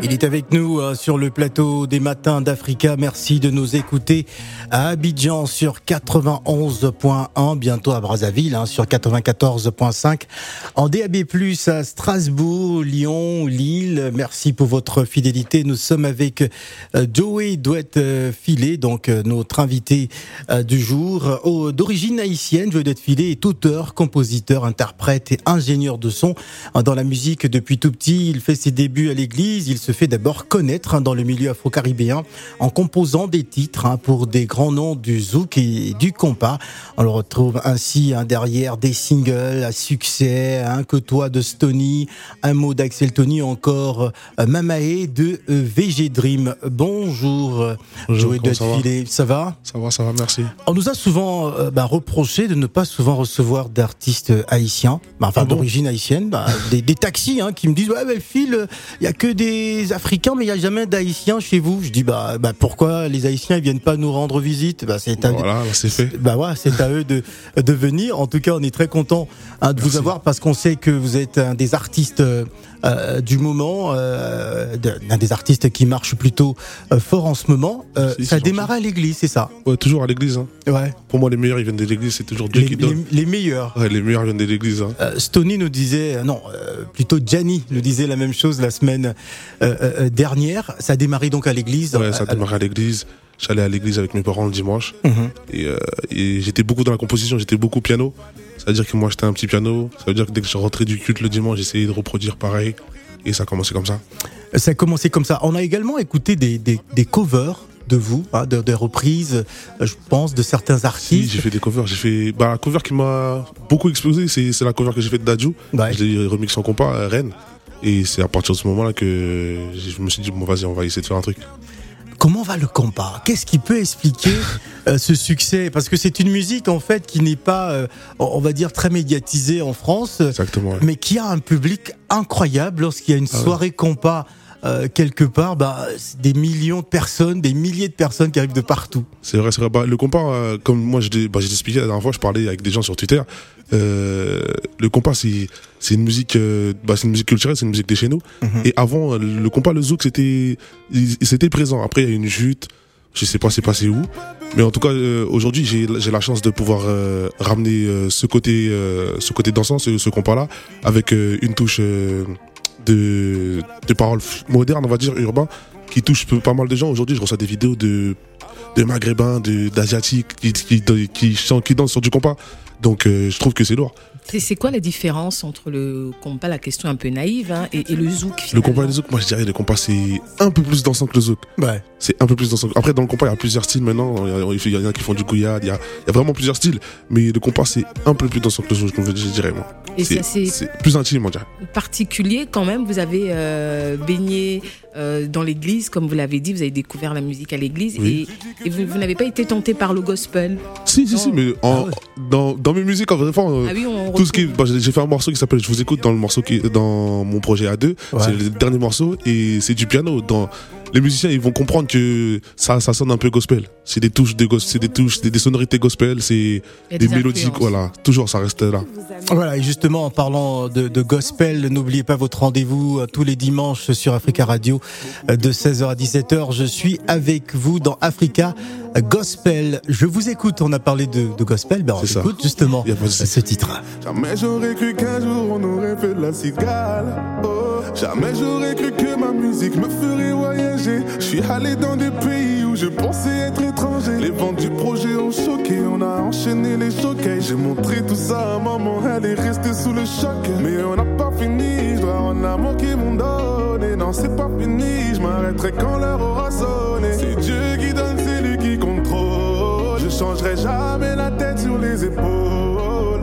Il est avec nous sur le plateau des matins d'Africa. Merci de nous écouter à Abidjan sur 91.1, bientôt à Brazzaville sur 94.5, en DAB+, à Strasbourg, Lyon, Lille. Merci pour votre fidélité. Nous sommes avec Joey Douet-Filé, donc notre invité du jour. D'origine haïtienne, Joey Douet-Filé est auteur, compositeur, interprète et ingénieur de son. Dans la musique depuis tout petit, il fait ses débuts à l'église. Il se fait d'abord connaître dans le milieu afro-caribéen en composant des titres pour des grands noms du zouk et du compas. On le retrouve ainsi derrière des singles à succès, Que toi de Stoney, Un mot d'Axel Tony, encore Mamae de VG Dream. Bonjour, Joey Douet-Filé, ça va ? Ça va, merci. On nous a souvent reproché de ne pas souvent recevoir d'artistes haïtiens, d'origine haïtienne, des taxis qui me disent Phil, il y a que des Africains, mais il n'y a jamais d'Haïtiens chez vous. Je dis pourquoi les Haïtiens ils viennent pas nous rendre visite? C'est fait. C'est à eux de venir. En tout cas, on est très content de vous avoir parce qu'on sait que vous êtes un des artistes du moment, un des artistes qui marche plutôt fort en ce moment. Ça a démarré à l'église, c'est ça? Ouais, toujours à l'église. Ouais. Pour moi, les meilleurs ils viennent de l'église, c'est toujours Dieu qui donne. Les meilleurs. Ouais, les meilleurs viennent de l'église. Stoney nous disait, plutôt Gianni nous disait la même chose la semaine dernière. Ça a démarré donc à l'église. Ouais, ça a démarré à l'église. J'allais à l'église avec mes parents le dimanche. Et j'étais beaucoup dans la composition, j'étais beaucoup piano. Ça veut dire que moi j'étais un petit piano. Ça veut dire que dès que je rentrais du culte le dimanche, j'essayais de reproduire pareil. Et ça a commencé comme ça. Ça a commencé comme ça. On a également écouté des covers de vous, des reprises, je pense, de certains artistes. Si, j'ai fait des covers. La cover qui m'a beaucoup explosé, c'est la cover que j'ai faite d'Adjou. Ouais. Je l'ai remixé en compas, Rennes. Et c'est à partir de ce moment-là que je me suis dit, vas-y, on va essayer de faire un truc. Comment va le compas? Qu'est-ce qui peut expliquer ce succès? Parce que c'est une musique en fait qui n'est pas, on va dire, très médiatisée en France. Exactement. Ouais. Mais qui a un public incroyable lorsqu'il y a une soirée compas quelque part. Des millions de personnes, des milliers de personnes qui arrivent de partout. C'est vrai. Le compas, comme moi j'ai expliqué la dernière fois, je parlais avec des gens sur Twitter. Le compas c'est une musique c'est une musique culturelle, c'est une musique de chez nous. Et avant le compas, le zouk c'était présent. Après il y a eu une chute, je sais pas c'est passé où, mais en tout cas aujourd'hui j'ai la chance de pouvoir ramener ce côté dansant, ce compas là avec une touche de paroles modernes, on va dire urbain, qui touche pas mal de gens. Aujourd'hui je reçois des vidéos de maghrébins, d'asiatiques qui dansent sur du compas. Donc je trouve que c'est lourd. C'est quoi la différence entre le compas, la question un peu naïve, et le zouk finalement? Le compas et le zouk, moi je dirais le compas c'est un peu plus dansant que le zouk. Ouais. C'est un peu plus dansant. Après dans le compas il y a plusieurs styles maintenant. Il y en a qui font du gouyad, il y a vraiment plusieurs styles. Mais le compas c'est un peu plus dansant que le zouk, je dirais moi. Et c'est plus intime, on dirait. Particulier quand même, vous avez baigné dans l'église, comme vous l'avez dit, vous avez découvert la musique à l'église. Oui. Et vous n'avez pas été tenté par le gospel? Si, mais dans mes musiques, en vrai, tout ce qui, j'ai fait un morceau qui s'appelle Je vous écoute dans mon projet A2. Ouais. C'est le dernier morceau et c'est du piano. Les musiciens, ils vont comprendre que ça sonne un peu gospel. C'est des touches des sonorités gospel, c'est des mélodies, voilà. Toujours, ça reste là. Voilà, et justement, en parlant de gospel, n'oubliez pas votre rendez-vous tous les dimanches sur Africa Radio de 16h à 17h. Je suis avec vous dans Africa Gospel. Je vous écoute, on a parlé de gospel, on écoute justement ce titre. Jamais j'aurais cru qu'un jour on aurait fait de la cigale. Jamais j'aurais cru que ma musique me ferait voyager. Je suis allé dans des pays où je pensais être étranger. Les vents du projet ont choqué, on a enchaîné les choquets. J'ai montré tout ça à maman, elle est restée sous le choc. Mais on n'a pas fini, je dois rendre l'amour qu'ils m'ont donné. Non, c'est pas fini, je m'arrêterai quand l'heure aura sonné. C'est Dieu qui donne, c'est lui qui contrôle. Je changerai jamais la tête sur les épaules.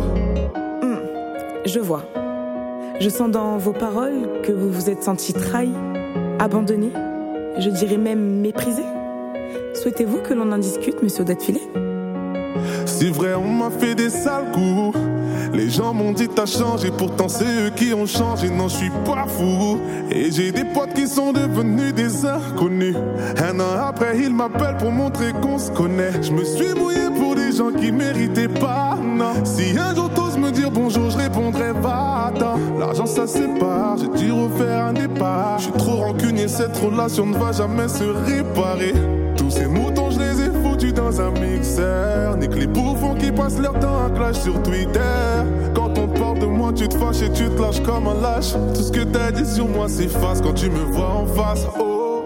Je vois. Je sens dans vos paroles que vous vous êtes senti trahi, abandonné, je dirais même méprisé. Souhaitez-vous que l'on en discute, monsieur Douet-Filé? C'est vrai, on m'a fait des sales coups. Les gens m'ont dit t'as changé, pourtant c'est eux qui ont changé. Non, je suis pas fou. Et j'ai des potes qui sont devenus des inconnus. Un an après, ils m'appellent pour montrer qu'on se connaît. Je me suis mouillé pour des gens qui méritaient pas. Non, si un jour t'oses me dire bonjour, je répondrai va-t'en. L'argent ça sépare, j'ai dû refaire un départ. Je suis trop rancunier, cette relation ne va jamais se réparer. Tous ces moutons, je les ai foutus dans un mixeur. Nique les bouffons qui passent leur temps à clash sur Twitter. Quand on te parle de moi, tu te fâches et tu te lâches comme un lâche. Tout ce que t'as dit sur moi s'efface quand tu me vois en face. Oh.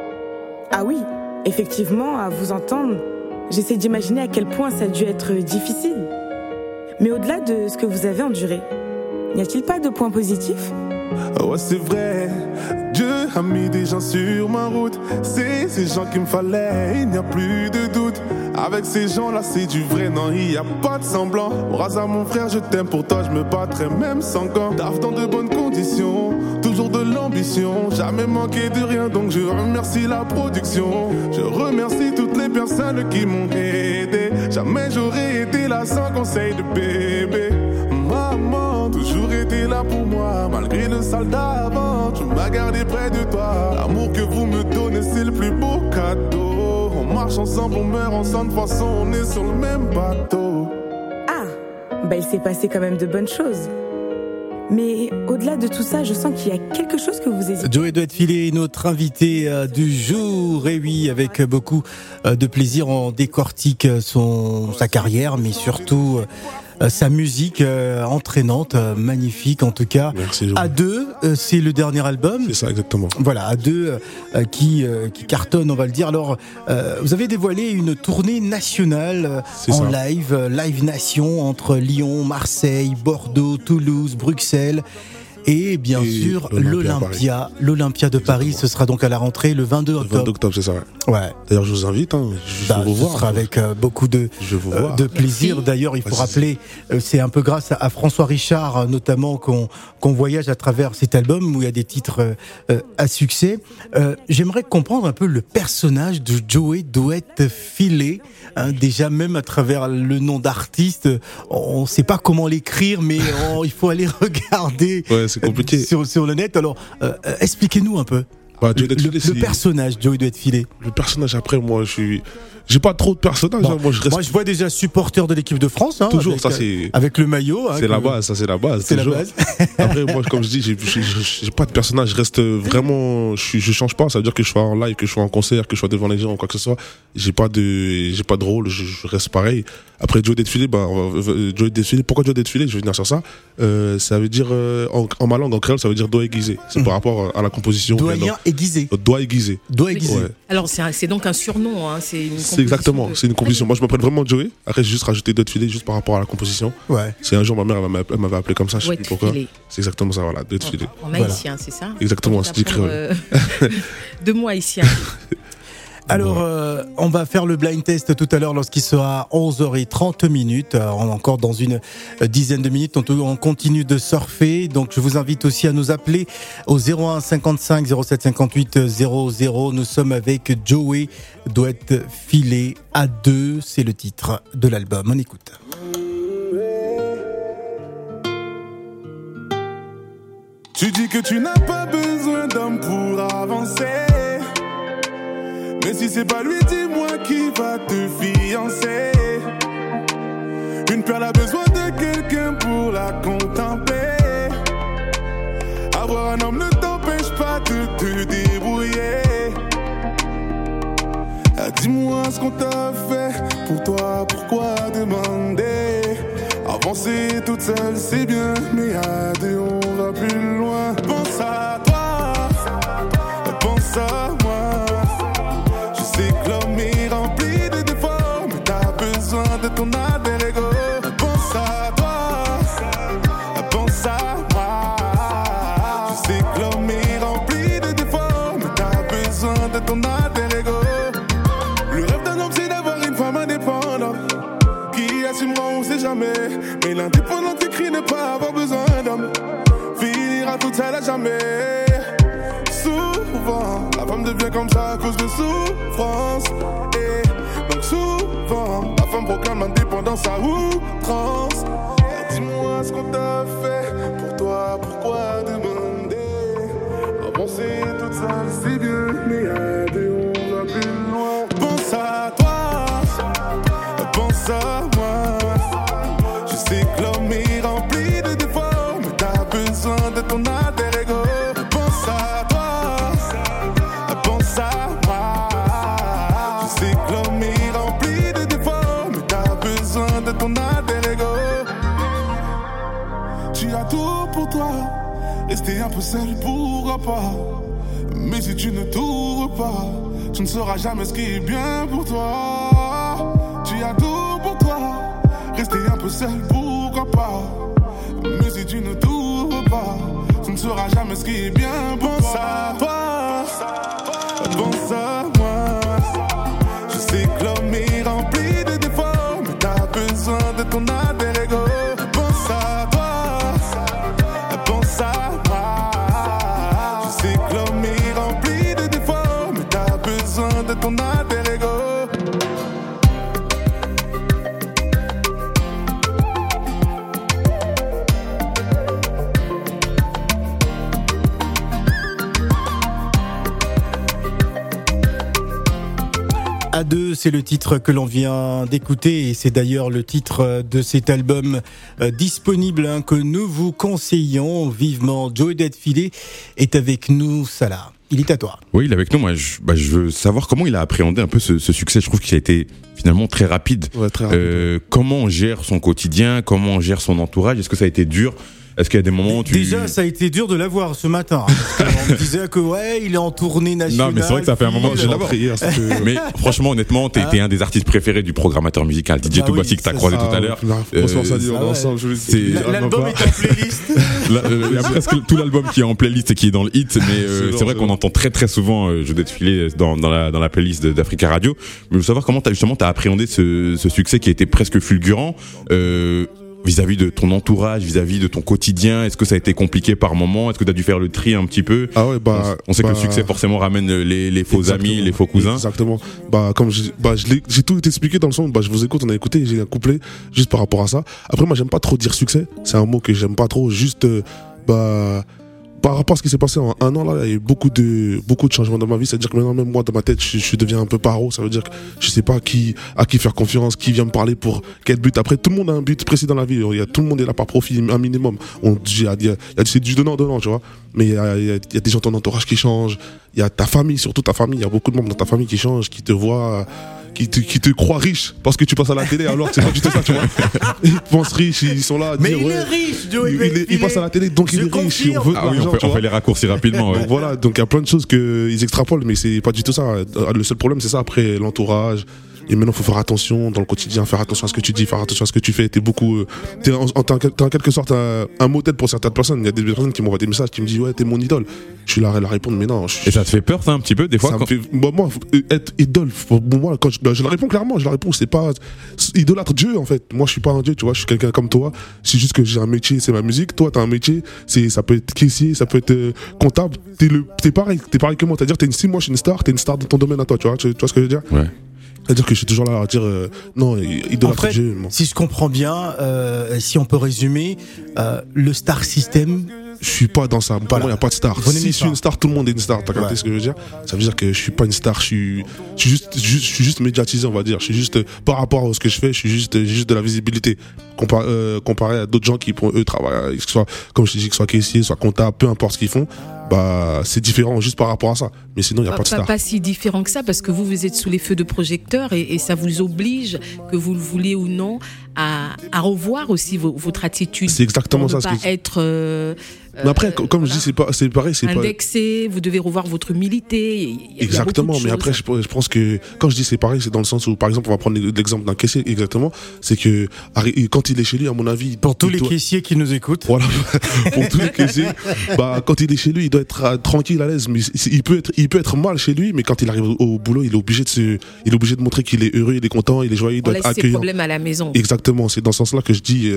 Ah oui, effectivement, à vous entendre, j'essaie d'imaginer à quel point ça a dû être difficile. Mais au-delà de ce que vous avez enduré, n'y a-t-il pas de points positifs ? Ouais, c'est vrai, Dieu a mis des gens sur ma route. C'est ces gens qu'il me fallait, il n'y a plus de doute. Avec ces gens-là, c'est du vrai, non, il n'y a pas de semblant. Raza, mon frère, je t'aime, pour toi, je me battrai même sans gants. Taf dans de bonnes conditions, toujours de l'ambition. Jamais manqué de rien, donc je remercie la production. Je remercie toutes les personnes qui m'ont aidé. Jamais j'aurais été là sans conseil de bébé. Maman, toujours été là pour moi, malgré le sale d'avant. Tu m'as gardé près de toi. L'amour que vous me donnez, c'est le plus beau cadeau. On marche ensemble, on meurt ensemble, de toute façon, on est sur le même bateau. Ah, bah il s'est passé quand même de bonnes choses. Mais au-delà de tout ça, je sens qu'il y a quelque chose que vous hésitez. Joey doit être filé, notre invité du jour. Et oui, avec beaucoup de plaisir, on décortique sa carrière, mais surtout sa musique entraînante, magnifique en tout cas. Merci, A2, c'est le dernier album. C'est ça, exactement. Voilà, A2 qui cartonne, on va le dire. Alors, vous avez dévoilé une tournée nationale en live, Live Nation, entre Lyon, Marseille, Bordeaux, Toulouse, Bruxelles. Et bien sûr, l'Olympia de Paris, ce sera donc à la rentrée le 22 octobre. Le 22 octobre, c'est ça, ouais. D'ailleurs, je vous invite, je vais vous voir. Ce sera avec beaucoup de plaisir. D'ailleurs, il faut rappeler, c'est un peu grâce à François Richard, notamment, qu'on voyage à travers cet album où il y a des titres à succès. J'aimerais comprendre un peu le personnage de Joey doit être filé. Déjà, même à travers le nom d'artiste, on ne sait pas comment l'écrire, mais il faut aller regarder. Ouais, c'est compliqué. Sur le net. Alors, expliquez-nous un peu. Bah, le personnage Joey doit être filé. Le personnage, après, moi, j'ai pas trop de personnages. Bon, moi, je vois déjà supporter de l'équipe de France. Toujours, avec, ça c'est. Avec le maillot. C'est la base, ça c'est la base. C'est la base. Après, moi, comme je dis, j'ai pas de personnage. Je reste vraiment. Je change pas. Ça veut dire que je sois en live, que je sois en concert, que je sois devant les gens ou quoi que ce soit. J'ai pas de rôle. Je reste pareil. Après, Joey défilé, pourquoi Joey défilé? Je vais venir sur ça. Ça veut dire, en ma langue, en créole, ça veut dire doigt aiguisé. C'est par rapport à la composition. Doigt aiguisé. Doigt aiguisé. Doigt aiguisé. Ouais. Alors, c'est donc un surnom, c'est exactement, c'est une composition. Moi, je m'appelle vraiment Joey. Après, j'ai juste rajouté d'autres filets juste par rapport à la composition. Ouais. C'est un jour, ma mère, elle m'avait appelé comme ça, je sais plus pourquoi. Filé. C'est exactement ça, voilà, d'autres filets. En haïtien, c'est ça? Exactement, c'est du créole. 2 mots haïtiens. Alors, on va faire le blind test tout à l'heure lorsqu'il sera 11h30. Encore dans une dizaine de minutes. On continue de surfer. Donc, je vous invite aussi à nous appeler au 01 55 07 58 00. Nous sommes avec Joey doit être filé à 2. C'est le titre de l'album. On écoute. Tu dis que tu n'as pas besoin d'homme pour avancer. Mais si c'est pas lui, dis-moi qui va te fiancer. Une perle a besoin de quelqu'un pour la contempler. Avoir un homme ne t'empêche pas de te débrouiller. Dis-moi ce qu'on t'a fait. Pour toi, pourquoi demander? Avancer toute seule, c'est bien, mais à deux, on va plus loin. Pense à toi, pense à moi. Je sais que l'homme est rempli de défauts, mais t'as besoin de ton alter ego. Pense à toi, pense à moi. Je sais que l'homme est rempli de défauts, mais t'as besoin de ton alter ego. Le rêve d'un homme, c'est d'avoir une femme indépendante qui assumera, on sait jamais. Mais l'indépendance écrit ne pas avoir besoin d'homme. Finira toute seule à jamais. Souvent, la femme devient comme ça à cause de souffrance. Et donc souvent, la femme proclame l'indépendance à outrance. Dis-moi ce qu'on t'a fait. Pour toi, pourquoi demander? Avancer toute seule, c'est bien, mais à deux, on va plus loin. Pense à toi, pense à moi. Je sais que l'homme est seul, pourquoi pas? Mais si tu ne t'ouvres pas, tu ne sauras jamais ce qui est bien pour toi. Tu as tout pour toi, rester un peu seul, pourquoi pas? Mais si tu ne t'ouvres pas, tu ne sauras jamais ce qui est bien pour toi. Pense à toi, pense à moi. Je sais que l'homme est rempli de défauts, mais t'as besoin de ton alter ego. Pense à toi, pense à moi. Je sais que l'homme est rempli de défauts, mais t'as besoin de ton alter ego. A2, c'est le titre que l'on vient d'écouter et c'est d'ailleurs le titre de cet album disponible que nous vous conseillons vivement. Joey Deadfilet est avec nous, Salah. Il est à toi. Oui, il est avec nous. Moi, je veux savoir comment il a appréhendé un peu ce succès. Je trouve qu'il a été finalement très rapide. Ouais, très rapide. Comment on gère son quotidien? Comment on gère son entourage? Est-ce que ça a été dur? Est-ce qu'il y a des moments où Déjà, ça a été dur de l'avoir ce matin. On me disait que ouais, il est en tournée nationale. Non, mais c'est vrai que ça fait un moment que j'ai l'avoir. Mais franchement, honnêtement, t'es un des artistes préférés du programmateur musical. DJ Toubassi que t'as croisé tout à l'heure. Franchement, ça dit ensemble. L'album est en playlist. Il y a presque tout l'album qui est en playlist et qui est dans le hit. Mais c'est vrai qu'on entend très très souvent Je Défilé dans la playlist d'Africa Radio. Mais je veux savoir comment t'as appréhendé ce succès qui a été presque fulgurant. Vis-à-vis de ton entourage, vis-à-vis de ton quotidien, est-ce que ça a été compliqué par moment? Est-ce que tu as dû faire le tri un petit peu? Ah ouais, on sait que le succès forcément ramène les faux amis, les faux cousins. Exactement. Comme j'ai tout expliqué dans le son. Je vous écoute, on a écouté, j'ai un couplet juste par rapport à ça. Après, moi, j'aime pas trop dire succès. C'est un mot que j'aime pas trop. Juste, par rapport à ce qui s'est passé en un an là, il y a eu beaucoup de changements dans ma vie. C'est-à-dire que maintenant, même moi, dans ma tête, je deviens un peu paro. Ça veut dire que je sais pas à qui faire confiance, qui vient me parler pour quel but. Après, tout le monde a un but précis dans la vie. Tout le monde est là par profit, un minimum. C'est du donnant, tu vois. Mais il y a des gens de ton entourage qui changent. Il y a ta famille, surtout ta famille. Il y a beaucoup de membres dans ta famille qui changent, qui te voient, qui te croient riche parce que tu passes à la télé, alors que c'est pas du tout ça, tu vois. Ils pensent riches, ils sont là. Mais il est riche, Joey. Il passe à la télé, donc il est riche. On fait les raccourcis rapidement. Ouais. Donc voilà, donc il y a plein de choses qu'ils extrapolent, mais c'est pas du tout ça. Le seul problème, c'est ça. Après, l'entourage. Et maintenant, faut faire attention dans le quotidien, faire attention à ce que tu dis, faire attention à ce que tu fais. T'es en quelque sorte un modèle pour certaines personnes. Il y a des personnes qui m'envoient des messages, qui me disent ouais, t'es mon idole. Je suis là à la répondre, mais non. Et ça te fait peur, ça, un petit peu, des fois? Moi, être idole, moi, quand je la réponds clairement, c'est pas idolâtre Dieu, en fait. Moi, je suis pas un Dieu, tu vois, je suis quelqu'un comme toi. C'est juste que j'ai un métier, c'est ma musique. Toi, t'as un métier, ça peut être caissier, ça peut être comptable. T'es pareil que moi. C'est-à-dire, si moi, je suis une star, t'es une star dans ton domaine à toi, tu vois ce que je veux dire? Ouais. C'est-à-dire que je suis toujours là à dire non, idolâtre Dieu. Si je comprends bien, si on peut résumer, le star system. Je suis pas dans ça. Pour moi, il n'y a pas de star. Si je suis une star, tout le monde est une star. T'as capté ce que je veux dire? Ça veut dire que je suis pas une star. Je suis juste médiatisé, on va dire. Je suis juste, par rapport à ce que je fais, je suis juste de la visibilité. Comparé à d'autres gens qui, pour eux, travaillent, que ce soit, comme je te dis, que ce soit caissier, soit comptable, peu importe ce qu'ils font, c'est différent juste par rapport à ça. Mais sinon, il n'y a pas de star. Pas si différent que ça, parce que vous êtes sous les feux de projecteurs et ça vous oblige, que vous le voulez ou non, à revoir aussi votre attitude. C'est exactement ça. Ne pas être mais après, comme je dis, c'est pareil, c'est indexé, vous devez revoir votre humilité. Exactement, mais après, je pense que quand je dis c'est pareil, c'est dans le sens où, par exemple, on va prendre l'exemple d'un caissier, exactement, c'est que quand il est chez lui, à mon avis... Pour tous les caissiers qui nous écoutent. Voilà, pour tous les caissiers, quand il est chez lui, il doit être tranquille, à l'aise, mais il peut être mal chez lui, mais quand il arrive au boulot, il est obligé de montrer qu'il est heureux, il est content, il est joyeux, il doit être accueillant. On laisse ses problèmes à la maison. Exactement, c'est dans ce sens-là que je dis,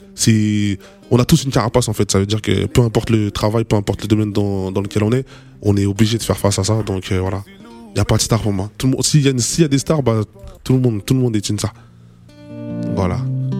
on a tous une carapace, en fait. Ça veut dire que peu importe le travail, peu importe le domaine dans lequel on est obligé de faire face à ça. Donc voilà, il n'y a pas de star pour moi. S'il y a des stars, tout le monde est une star. Voilà.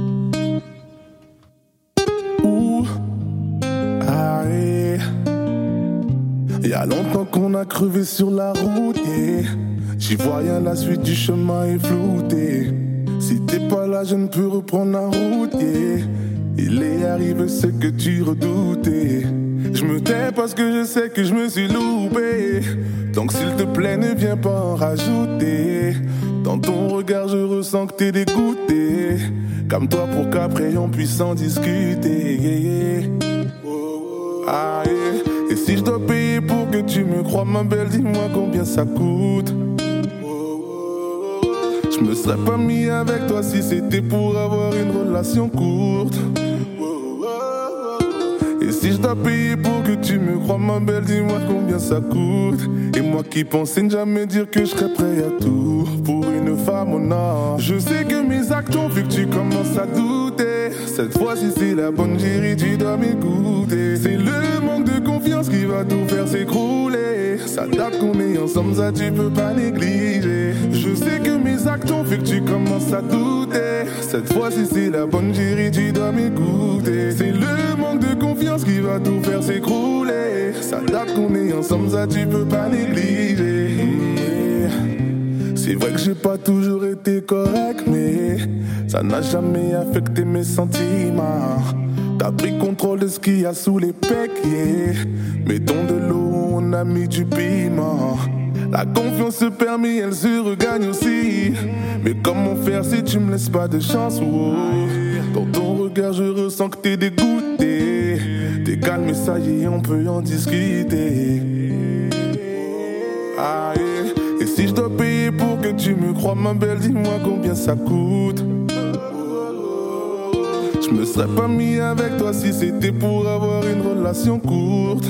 Il y a longtemps qu'on a crevé sur la route, yeah. J'y vois rien, la suite du chemin est floutée. Si t'es pas là, je ne peux reprendre la route, yeah. Il est arrivé ce que tu redoutais. Je me tais parce que je sais que je me suis loupé. Donc s'il te plaît, ne viens pas en rajouter. Dans ton regard, je ressens que t'es dégoûté. Comme toi pour qu'après on puisse en discuter, yeah, yeah. Ah, yeah. Et si si je dois payer pour que tu me crois, ma belle, dis-moi combien ça coûte. Je me serais pas mis avec toi si c'était pour avoir une relation courte. Et si je dois payer pour que tu me crois, ma belle, dis-moi combien ça coûte. Et moi qui pensais ne jamais dire que je serais prêt à tout pour une femme, oh non. Je sais que mes actes ont vu que tu commences à douter. Cette fois-ci c'est la bonne, chérie, tu dois m'écouter. C'est le manque de confiance qui va tout faire s'écrouler. Ça date qu'on est ensemble, ça tu peux pas négliger. Je sais que mes actes ont vu que tu commences à douter. Cette fois-ci c'est la bonne, chérie, tu dois m'écouter. C'est le manque de confiance qui va tout faire s'écrouler. Ça date qu'on est ensemble, ça tu peux pas négliger. C'est vrai que j'ai pas toujours été correct, mais ça n'a jamais affecté mes sentiments. T'as pris contrôle de ce qu'il y a sous les pecs, yeah. Mettons de l'eau, on a mis du piment. La confiance se permet, elle se regagne aussi. Mais comment faire si tu me laisses pas de chance, oh. Dans ton regard je ressens que t'es dégoûté. T'es calme et ça y est, on peut en discuter. Ah, yeah. Et si je dois payer pour que tu me crois, ma belle, dis-moi combien ça coûte. Je me serais pas mis avec toi si c'était pour avoir une relation courte.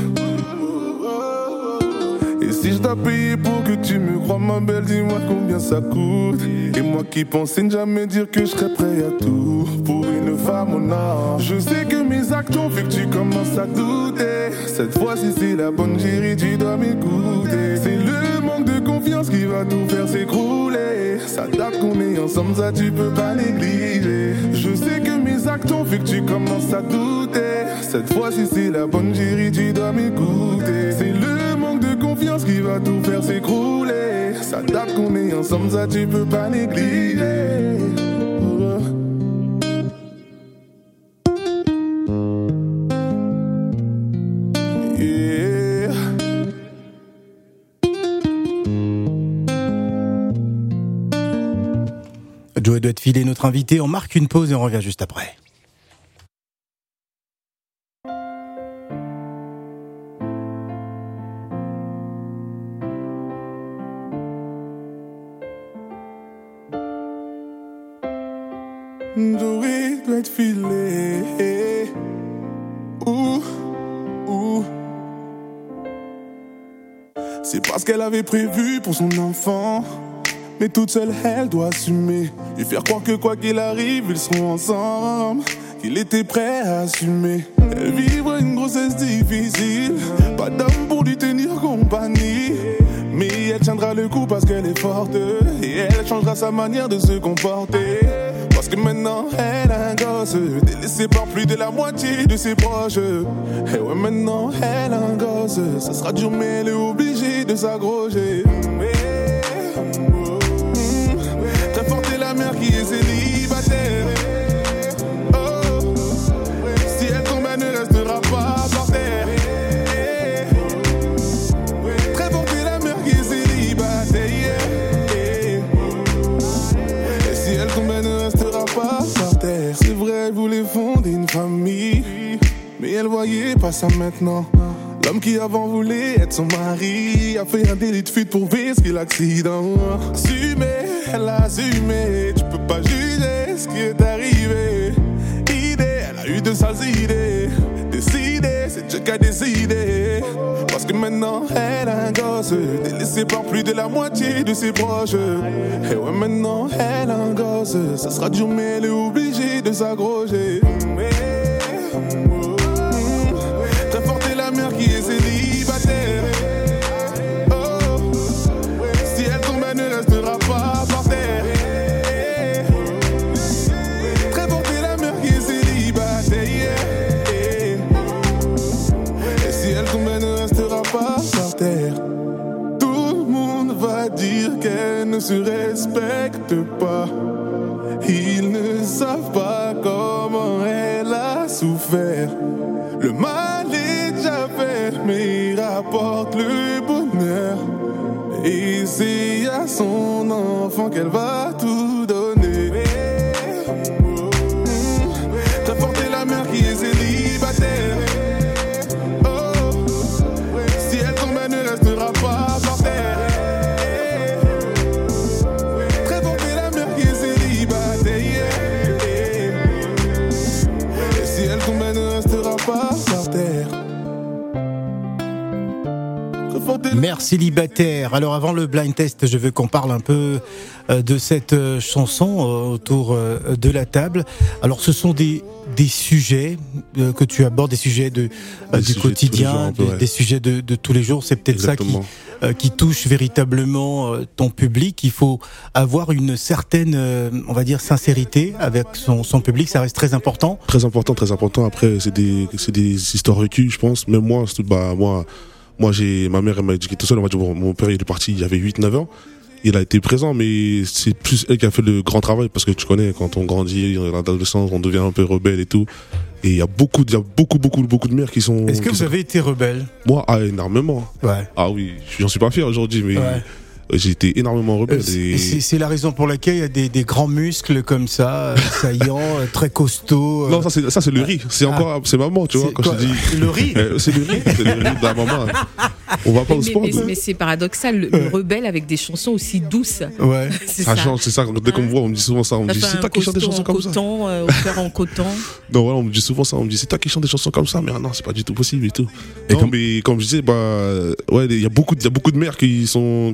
Et si je dois payer pour que tu me crois, ma belle, dis-moi combien ça coûte. Et moi qui pensais ne jamais dire que je serais prêt à tout pour une femme, oh non. Je sais que mes actes ont vu que tu commences à douter. Cette fois-ci c'est la bonne, chérie, tu dois m'écouter. C'est le manque de confiance qui va tout faire s'écrouler. Ça date qu'on est ensemble, ça tu peux pas négliger. Je sais que mes actes ont vu que tu commences à douter. Cette fois-ci c'est la bonne, chérie, tu dois m'écouter. C'est le manque de confiance qui va tout faire s'écrouler. Ça date qu'on est ensemble, ça tu peux pas négliger. Yeah. Joey doit filer notre invité. On marque une pause et on revient juste après. Joey doit filer. C'est parce qu'elle avait prévu pour son enfant. Mais toute seule elle doit assumer. Lui faire croire que quoi qu'il arrive ils seront ensemble. Qu'il était prêt à assumer. Elle vivra une grossesse difficile. Pas d'homme pour lui tenir compagnie. Mais elle tiendra le coup parce qu'elle est forte. Et elle changera sa manière de se comporter. Parce que maintenant elle a un gosse. Délaissée par plus de la moitié de ses proches. Et ouais, maintenant elle a un gosse. Ça sera dur mais elle est obligée de s'accrocher. Très forte est la mère qui est célibataire. Oh, si elle tombe elle ne restera pas par terre. Très forte est la mère qui est célibataire. Et si elle tombe elle ne restera pas par terre. C'est vrai elle voulait fonder une famille, mais elle voyait pas ça maintenant. L'homme qui avant voulait être son mari a fait un délit de fuite pour risquer l'accident. Assumé, elle a assumé. Tu peux pas juger ce qui est arrivé. Idée, elle a eu de sales idées. Décider, c'est Dieu qui a décidé. Parce que maintenant elle a un gosse. Délaissée par plus de la moitié de ses proches. Et ouais, maintenant elle a un gosse. Ça sera dur mais elle est obligée de s'accrocher. Très forte est la mère qui est célibataire. Oh, si elle tombe elle ne restera pas par terre. Très forte est la mère qui est célibataire. Et si elle tombe elle ne restera pas par terre. Tout le monde va dire qu'elle ne se respecte pas. Ils ne savent pas comment elle a souffert. Le mal est déjà fait, mais il rapporte le bonheur. Et c'est à son enfant qu'elle va tout donner. Très forte est la mère qui est célibataire. Oh, Mère célibataire. Alors avant le blind test, je veux qu'on parle un peu de cette chanson autour de la table. Alors ce sont des sujets que tu abordes, des sujets du quotidien, des sujets de tous les jours. C'est peut-être Exactement. Ça qui touche véritablement ton public. Il faut avoir une certaine, on va dire, sincérité avec son public. Ça reste très important. Très important, très important. Après, c'est des histoires vécues, je pense. Même moi, moi, ma mère, elle m'a éduqué tout seul. On va dire, mon père, il est parti, il y avait 8-9 ans. Il a été présent, mais c'est plus elle qui a fait le grand travail, parce que tu connais, quand on grandit, dans l'adolescence, on devient un peu rebelle et tout. Et il y a beaucoup de mères qui sont... Est-ce que vous avez été rebelle? Moi, énormément. Ouais. Ah oui, j'en suis pas fier aujourd'hui, mais... Ouais. J'ai été énormément rebelle. C'est la raison pour laquelle il y a des grands muscles comme ça, saillants, très costauds. Non, ça c'est le riz. C'est encore, c'est maman, tu vois, quand je dis. Le riz. C'est le riz de la maman. On va pas au sport. Mais c'est paradoxal, le rebelle avec des chansons aussi douces. Ouais. Ça change, c'est ça. Dès qu'on me voit, on me dit souvent ça. On me dit, c'est toi qui chante des chansons comme ça. Au cœur en coton. Non, voilà, on me dit souvent ça. On me dit, c'est toi qui chante des chansons comme ça. Mais non, c'est pas du tout possible et tout. Non, mais comme je disais, ouais, il y a beaucoup de mères qui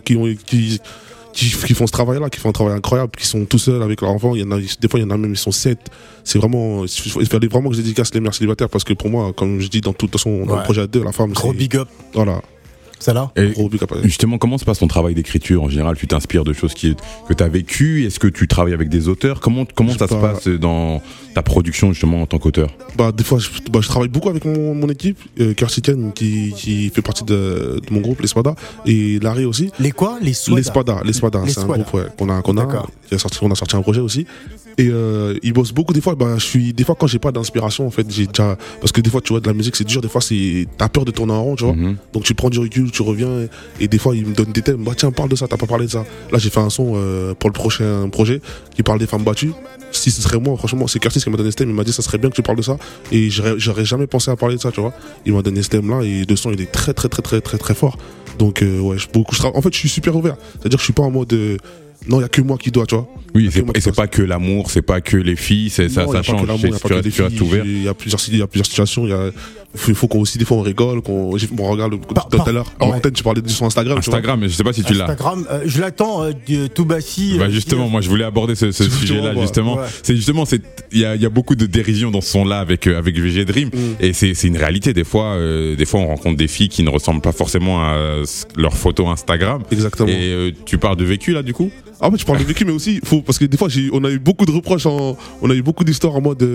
font ce travail-là, qui font un travail incroyable, qui sont tout seuls avec leurs enfants. Des fois, il y en a même, ils sont 7. C'est vraiment, il fallait vraiment que je dédicace les mères célibataires, parce que pour moi, comme je dis dans le projet à 2, la femme, gros big up. Voilà. Ça là. Et justement, comment se passe ton travail d'écriture en général? Tu t'inspires de choses que tu as vécues? Est-ce que tu travailles avec des auteurs? Comment ça se passe dans ta production justement en tant qu'auteur? Des fois, je travaille beaucoup avec mon équipe, Kersitienne qui fait partie de mon groupe, les Spada, et Larry aussi. Les quoi? Les Spada. Les Spada, c'est un groupe qu'on a on a sorti un projet aussi. Et ils bossent beaucoup. Des fois, des fois quand j'ai pas d'inspiration, en fait, parce que des fois, tu vois, de la musique, c'est dur. Des fois, t'as peur de tourner en rond, tu vois. Donc tu prends du recul, tu reviens, et des fois, ils me donnent des thèmes. Tiens, parle de ça, t'as pas parlé de ça. Là, j'ai fait un son pour le prochain projet qui parle des femmes battues. Si ce serait moi, franchement, c'est Curtis qui m'a donné ce thème. Il m'a dit, ça serait bien que tu parles de ça. Et j'aurais jamais pensé à parler de ça, tu vois. Il m'a donné ce thème-là, et le son, il est très, très, très, très, très, très fort. Donc, ouais, en fait, je suis super ouvert. C'est-à-dire que je suis pas en mode, non, il y a que moi qui dois, tu vois. Oui, c'est pas que l'amour, c'est pas que les filles, ça change. Tu restes ouvert. Il y a plusieurs situations. Il faut qu'on aussi, des fois, on rigole. On regarde tout à l'heure. En antenne, tu parlais de son Instagram. Instagram, mais je sais pas si tu l'as. Instagram, je l'attends, Toubassi. Justement, moi, je voulais aborder ce sujet-là, justement. Ouais. C'est justement, il y a beaucoup de dérision dans ce son-là avec VG Dream. Et c'est une réalité. Des fois, on rencontre des filles qui ne ressemblent pas forcément à leurs photos Instagram. Exactement. Et tu parles de vécu, là, du coup? En fait, je parle de vécu, mais aussi, parce que des fois, on a eu beaucoup de reproches, on a eu beaucoup d'histoires en mode,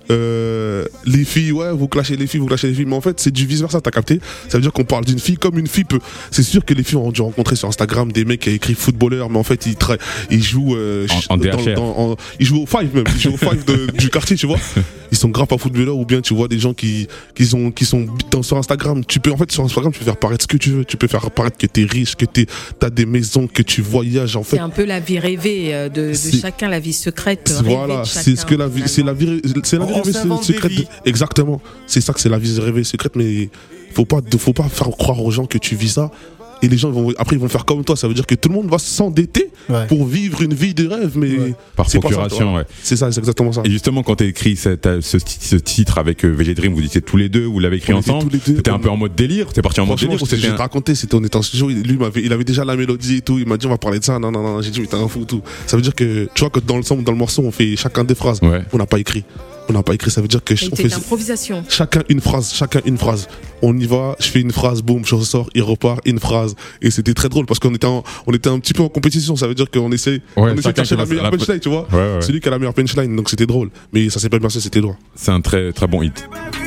les filles, ouais, vous clashez les filles, mais en fait, c'est du vice-versa, t'as capté? Ça veut dire qu'on parle d'une fille comme une fille peut. C'est sûr que les filles ont dû rencontrer sur Instagram des mecs qui a écrit footballeur, mais en fait, ils jouent, en DHR. Ils jouent au five même, ils jouent au five du quartier, tu vois. Ils sont graves à footballeur, ou bien tu vois des gens qui sont sur Instagram. En fait, sur Instagram, tu peux faire paraître ce que tu veux. Tu peux faire paraître que t'es riche, que t'as des maisons, que tu voyages, en fait. C'est un peu la vie rêvée de chacun, la vie secrète. Voilà, c'est ce que la vie, c'est la vie rêvée secrète. Exactement. C'est ça que c'est la vie rêvée secrète, mais faut pas faire croire aux gens que tu vis ça. Et les gens ils vont faire comme toi. Ça veut dire que tout le monde va s'endetter pour vivre une vie de rêve, mais par procuration. C'est ça, c'est exactement ça. Et justement, quand t'as écrit ce titre avec VG Dream, vous étiez tous les deux, vous l'avez écrit ensemble. C'était un peu en mode délire. T'es parti en mode délire. Je vais te raconter, c'était on était en studio. Lui, il avait déjà la mélodie et tout. Il m'a dit on va parler de ça. Non. J'ai dit mais t'es un fou tout. Ça veut dire que tu vois que dans le morceau, on fait chacun des phrases. On n'a pas écrit. Ça veut dire que on fait l'improvisation. Chacun une phrase. On y va, je fais une phrase, boum, je ressors, il repart, une phrase. Et c'était très drôle parce qu'on était un petit peu en compétition. Ça veut dire qu'on essaie de chercher la meilleure punchline, tu vois. Celui qui a la meilleure punchline, donc c'était drôle. Mais ça s'est pas bien passé, c'était drôle. C'est un très très bon hit.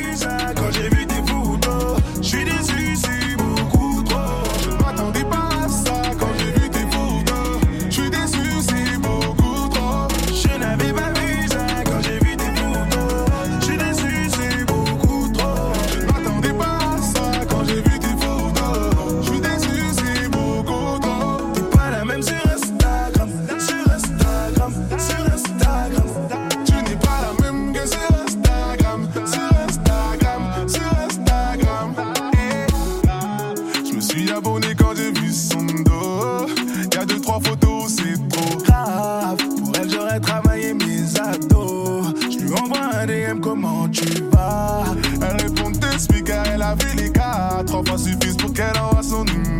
Comment tu vas? Elle répond t'explique, elle a vu les gars. 3 fois suffisent pour qu'elle envoie son numéro.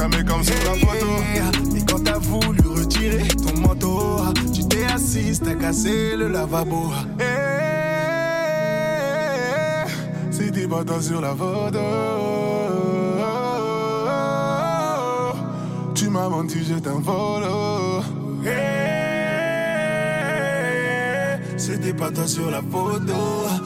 jamais comme sur la photo. Et quand t'as voulu retirer ton manteau, tu t'es assise, t'as cassé le lavabo. C'était pas toi sur la photo. Tu m'as menti, je t'envole. C'était pas toi sur la photo.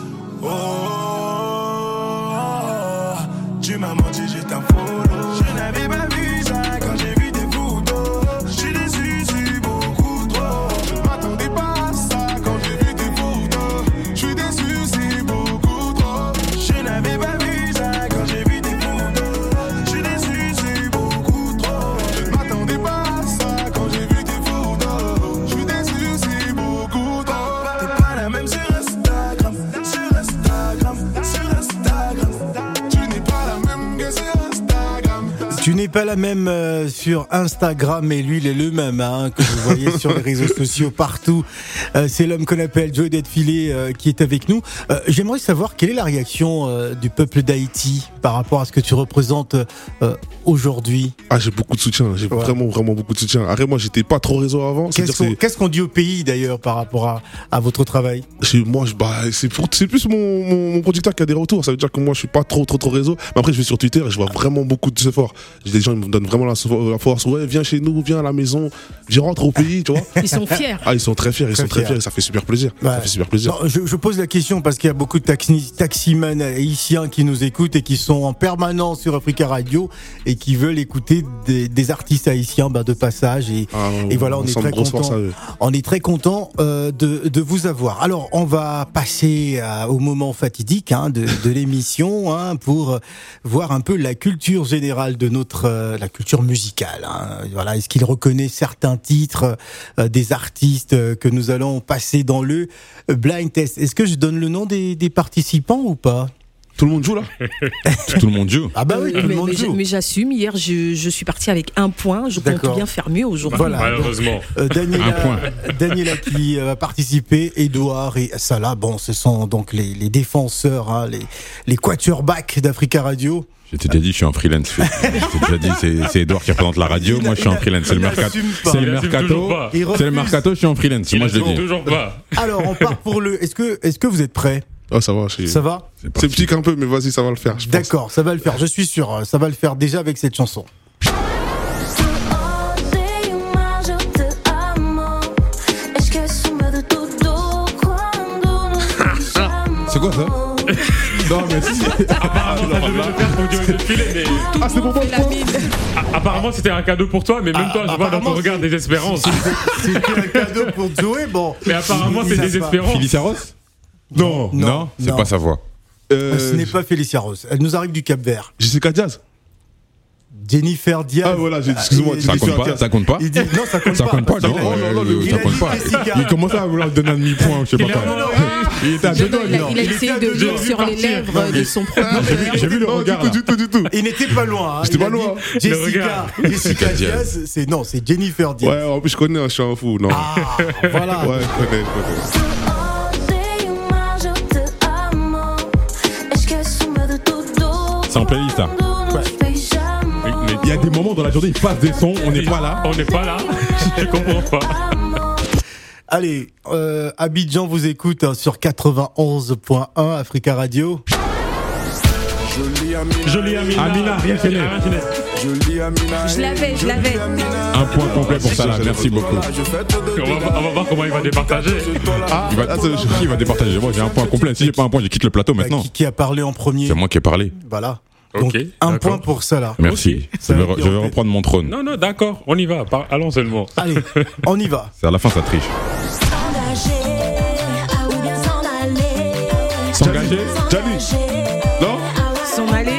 Tu m'as menti, je t'envole. Je n'avais pas vu ça quand j'ai vu tes photos. Je suis déçu, c'est beaucoup trop. Je ne m'attendais pas à ça quand j'ai vu tes photos. Je suis déçu, c'est beaucoup trop. Je n'avais pas vu ça quand j'ai vu tes photos. Je suis déçu, c'est beaucoup trop. Je ne m'attendais pas à ça quand j'ai vu tes photos. Je suis déçu, c'est beaucoup trop. T'es pas la même sur Instagram, sur Instagram, sur Instagram. Tu n'es pas la même que sur Instagram. Tu n'es pas la même sur Instagram, et lui, il est le même que vous voyez sur les réseaux sociaux partout. C'est l'homme qu'on appelle Joey Detfilé qui est avec nous. J'aimerais savoir quelle est la réaction du peuple d'Haïti par rapport à ce que tu représentes aujourd'hui. J'ai beaucoup de soutien, j'ai vraiment beaucoup de soutien. Après, moi, j'étais pas trop réseau avant. Qu'est-ce qu'on dit au pays d'ailleurs par rapport à votre travail? Moi, c'est plus mon producteur qui a des retours. Ça veut dire que moi, je suis pas trop réseau. Mais après, je vais sur Twitter et je vois vraiment beaucoup de efforts. J'ai des gens qui me donnent vraiment la force. Ouais, viens chez nous, viens à la maison, viens rentre au pays, tu vois. Ils sont fiers. Ils sont très fiers, et ça fait super plaisir. Ouais. Ça fait super plaisir. Non, je pose la question parce qu'il y a beaucoup de taximans haïtiens qui nous écoutent et qui sont en permanence sur Africa Radio et qui veulent écouter des artistes haïtiens de passage. Et voilà, on est très content. On est très content de vous avoir. Alors, on va passer au moment fatidique de l'émission pour voir un peu la culture générale de la culture musicale. Voilà, est-ce qu'il reconnaît certains titres des artistes que nous allons passer dans le blind test? Est-ce que je donne le nom des participants ou pas? Tout le monde joue là? Tout le monde joue. Ah bah oui, tout le monde joue. Mais j'assume, hier je suis partie avec 1 point, je compte bien faire mieux aujourd'hui. Voilà, malheureusement. Daniela qui va participer, Edouard et Salah, ce sont donc les défenseurs, les quarterbacks d'Africa Radio. Je t'ai déjà dit, je suis en freelance. Je t'ai déjà dit, c'est Edouard qui représente la radio. Moi, je suis en freelance. C'est le mercato. C'est le mercato, je suis en freelance. Moi, je le dis. Toujours pas. Alors, on part pour le. Est-ce que vous êtes prêts? Ça va. Ça va? C'est petit un peu, mais vas-y, ça va le faire. D'accord, ça va le faire. Je suis sûr. Ça va le faire déjà avec cette chanson. C'est quoi ça? Non, mais si. Apparemment, ça devait le faire pour Joey Detfilé, mais. C'est pour moi. Apparemment, c'était un cadeau pour toi, mais même toi, je vois dans ton regard désespérance. C'était un cadeau pour Joey, Mais apparemment, c'est désespérant. Félicia Ross? Non, c'est pas sa voix. Ce n'est pas Félicia Ross. Elle nous arrive du Cap-Vert. Jessica Diaz. Jennifer Diaz. Voilà, excuse-moi. Ça compte pas? Il dit, non, ça compte pas. Ça compte pas, non? Ça compte pas. Il commençait à vouloir donner un demi-point, je sais pas quoi. Il était à deux doigts. Il a essayé de jouer sur les lèvres de son producteur. J'ai vu le regard. Du tout. Il n'était pas loin. J'étais pas loin. Jessica Diaz, c'est Jennifer Diaz. Ouais, en plus, je connais, je suis un fou. Non. Voilà. Ouais, je connais. C'est en playlist, là. Il y a des moments dans la journée, il passe des sons, on n'est pas là. Je comprends pas. Allez, Abidjan vous écoute sur 91.1 Africa Radio. Jolie Amina, rien fait. Je l'avais. Un point complet pour ça là, merci beaucoup. On va voir comment il va départager. Il va départager. Moi j'ai un point complet. Si j'ai pas un point, je quitte le plateau maintenant. Qui a parlé en premier? C'est moi qui ai parlé. Voilà. Donc, un point pour ça là. Merci. Je vais reprendre mon trône. Non, d'accord, on y va. Allons seulement. Allez, on y va. C'est à la fin, ça triche. S'engager. Jali. Non? S'en aller.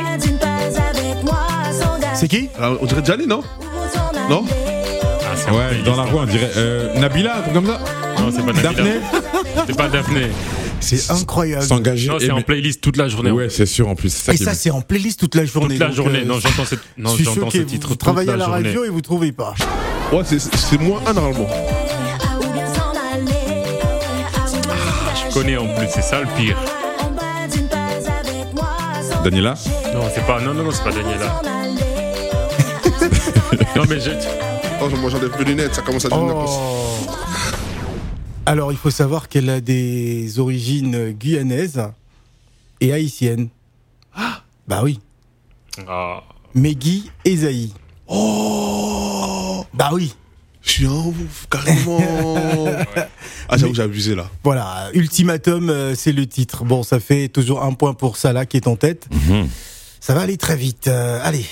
C'est qui? On dirait Jali, non? Non? Ouais, dans la rue, on dirait Nabila, un truc comme ça. Non, c'est pas Nabila. Daphné. C'est pas Daphné. C'est incroyable. S'engager. Non, c'est en playlist toute la journée. Ouais, c'est sûr en plus. Et ça, c'est en playlist toute la journée. Toute la journée. Non, j'entends ce titre. Vous travaillez à la radio et vous trouvez pas. Ouais, c'est moins un normalement. Je connais en plus, c'est ça le pire. Daniela? Non, c'est pas Daniela. Non, mais je. Oh, moi j'enlève mes lunettes, ça commence à devenir Oh. Alors, il faut savoir qu'elle a des origines guyanaises et haïtiennes. Bah oui. Ah. Meggy Esaïe. Oh, Bah oui. je suis un ouf, carrément. Ah, j'avoue, j'ai abusé là. Voilà, Ultimatum, c'est le titre. Bon, ça fait toujours un point pour Salah qui est en tête. Ça va aller très vite. Allez.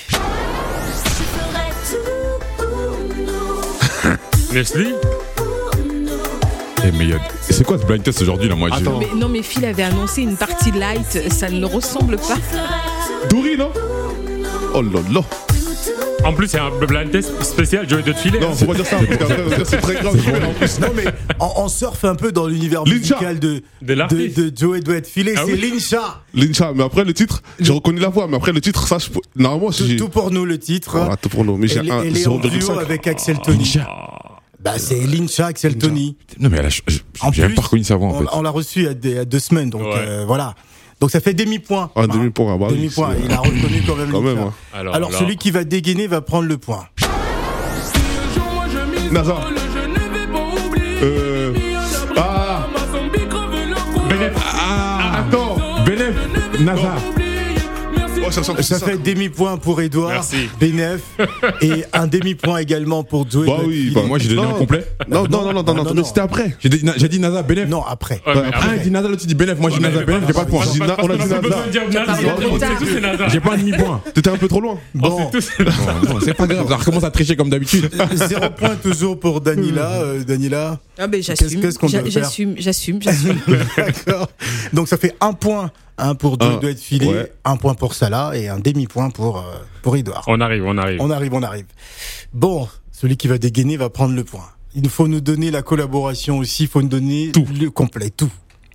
Leslie. Eh, mais c'est quoi ce blind test aujourd'hui là, moi j'ai- Attends. Mais, non, mais Phil avait annoncé une partie light, ça ne ressemble pas. Douri, non? Oh là là. En plus, c'est un blind test spécial, Joey de filet. Non, faut pas dire ça, parce qu'après, c'est très grave. En plus. Non mais on surfe un peu dans l'univers Lincha. musical De l'artiste. de Joey Doit Filer, Ah c'est oui. Lincha. Lincha, mais après le titre, j'ai reconnu la voix, mais après le titre, ça, normalement, Tout, j'ai. tout pour nous le titre. Voilà, tout pour nous. Mais j'ai Elle, un elle est en duo 0,5. avec Axel Tony. Bah c'est Lincha, Axel Tony. Non, mais En j'ai même plus, pas reconnu sa voix en fait. On l'a reçu il y a 2 semaines, donc Ouais. voilà. Donc ça fait demi-point. Ah, demi-point, bah oui, Demi-point, c'est- il a reconnu quand même Quand Lincha. même, hein. Alors celui qui va dégainer va prendre le point. NASA. Ah, Benef. attends. Benef, NASA. Oh, ça ressemble, Ça c'est fait demi-point pour Edouard, Merci. Benef, et un demi-point également pour Joey. Bah Doit oui, Filer. bah, Moi j'ai donné Non. un complet. Non, mais c'était après. J'ai dit NASA, Benef. Non, après. Ouais, mais Ah, après- il dit NASA, l'autre il dit Benef. Moi j'ai dit NASA, Benef, j'ai pas de point. On a dit On a pas NASA. besoin de dire T'as NASA, parlé on trop sait tard. tous c'est NASA. J'ai pas un demi-point. T'étais un peu trop loin. On Bon, sait tous c'est Non, non, c'est pas grave, ça recommence à tricher comme d'habitude. 0 point toujours pour Danila. Danila. Ah ben j'assume, Qu'est-ce qu'on doit faire j'assume. D'accord. Donc ça fait 1 point pour Un. Joey Doit Filer, Ouais. 1 point pour Salah et un demi-point pour Edouard. On arrive. On arrive. Bon, celui qui va dégainer va prendre le point. Il faut nous donner la collaboration aussi, il faut nous donner Tout. le complet, tout.